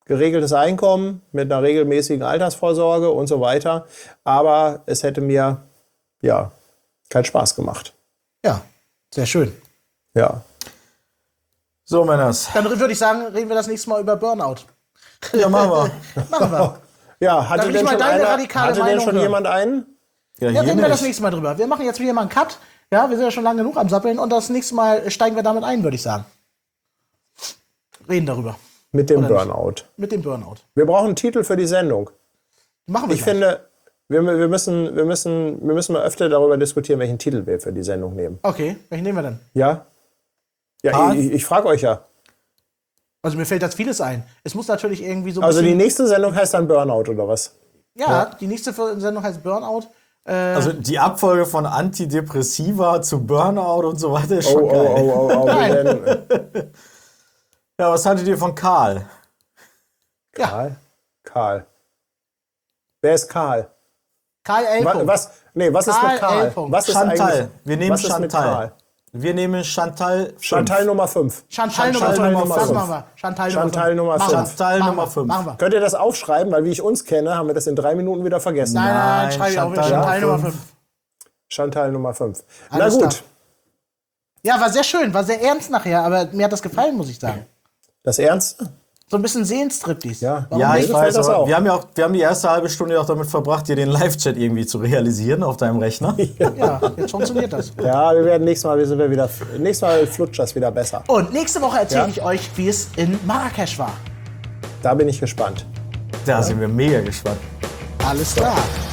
geregeltes Einkommen mit einer regelmäßigen Altersvorsorge und so weiter. Aber es hätte mir, ja, keinen Spaß gemacht. Ja, sehr schön. Ja. So, Männers. Dann würde ich sagen, reden wir das nächste Mal über Burnout. Ja, machen wir. Machen wir. Ja, hatte will ich denn mal schon, deine einer, radikale hatte denn Meinung schon hören. jemand einen? Ja, Ja, hier reden wir das nicht. nächste Mal drüber. Wir machen jetzt hier mal einen Cut. Ja, wir sind ja schon lange genug am Sappeln und das nächste Mal steigen wir damit ein, würde ich sagen. Reden darüber. Mit dem Oder nicht? Burnout. Mit dem Burnout. Wir brauchen einen Titel für die Sendung. Machen wir Ich gleich. finde, wir, wir, müssen, wir, müssen, wir müssen mal öfter darüber diskutieren, welchen Titel wir für die Sendung nehmen. Okay, welchen nehmen wir denn? Ja? Ja, Ah. ich, ich frage euch ja. Also mir fällt jetzt vieles ein. Es muss natürlich irgendwie so ein Also die bisschen... nächste Sendung heißt dann Burnout, oder was? Ja, die nächste Sendung heißt Burnout. Äh, Also die Abfolge von Antidepressiva zu Burnout und so weiter ist Oh, schon oh, geil. oh, oh, oh. Wir werden, Ja, was haltet ihr von Karl? Karl? Karl. Wer ist Karl? Karl L. Wa- Was, nee, was ist Karl mit Karl? L. Was ist Chantal. eigentlich- Wir nehmen was ist mit Chantal. Karl? Wir nehmen Chantal. fünf. Chantal Nummer fünf. Chantal, Chantal Nummer Nummer fünf. Das fünf. machen wir. Chantal, Chantal Nummer Machen wir. fünf. Chantal Machen Nummer wir. fünf. Machen wir. Könnt ihr das aufschreiben? Weil wie ich uns kenne, haben wir das in drei Minuten wieder vergessen. Nein, nein, nein, Nein, schreibe ich auf. Chantal Chantal Nummer Nummer fünf. Chantal Nummer fünf. Alles Na gut, klar. Ja, war sehr schön, war sehr ernst nachher, aber mir hat das gefallen, muss ich sagen. das Ernste? So ein bisschen Seelenstriptease. Ja. Warum Ja, Mir ich gefällt weiß, das aber auch. wir haben ja auch, wir haben die erste halbe Stunde auch damit verbracht, dir den Live-Chat irgendwie zu realisieren auf deinem Rechner. Ja, jetzt funktioniert das. Ja, wir werden nächstes Mal, wir sind wir wieder, nächstes Mal flutscht das wieder besser. Und nächste Woche erzähle Ja? ich euch, wie es in Marrakesch war. Da bin ich gespannt. Da sind wir mega gespannt. Alles klar.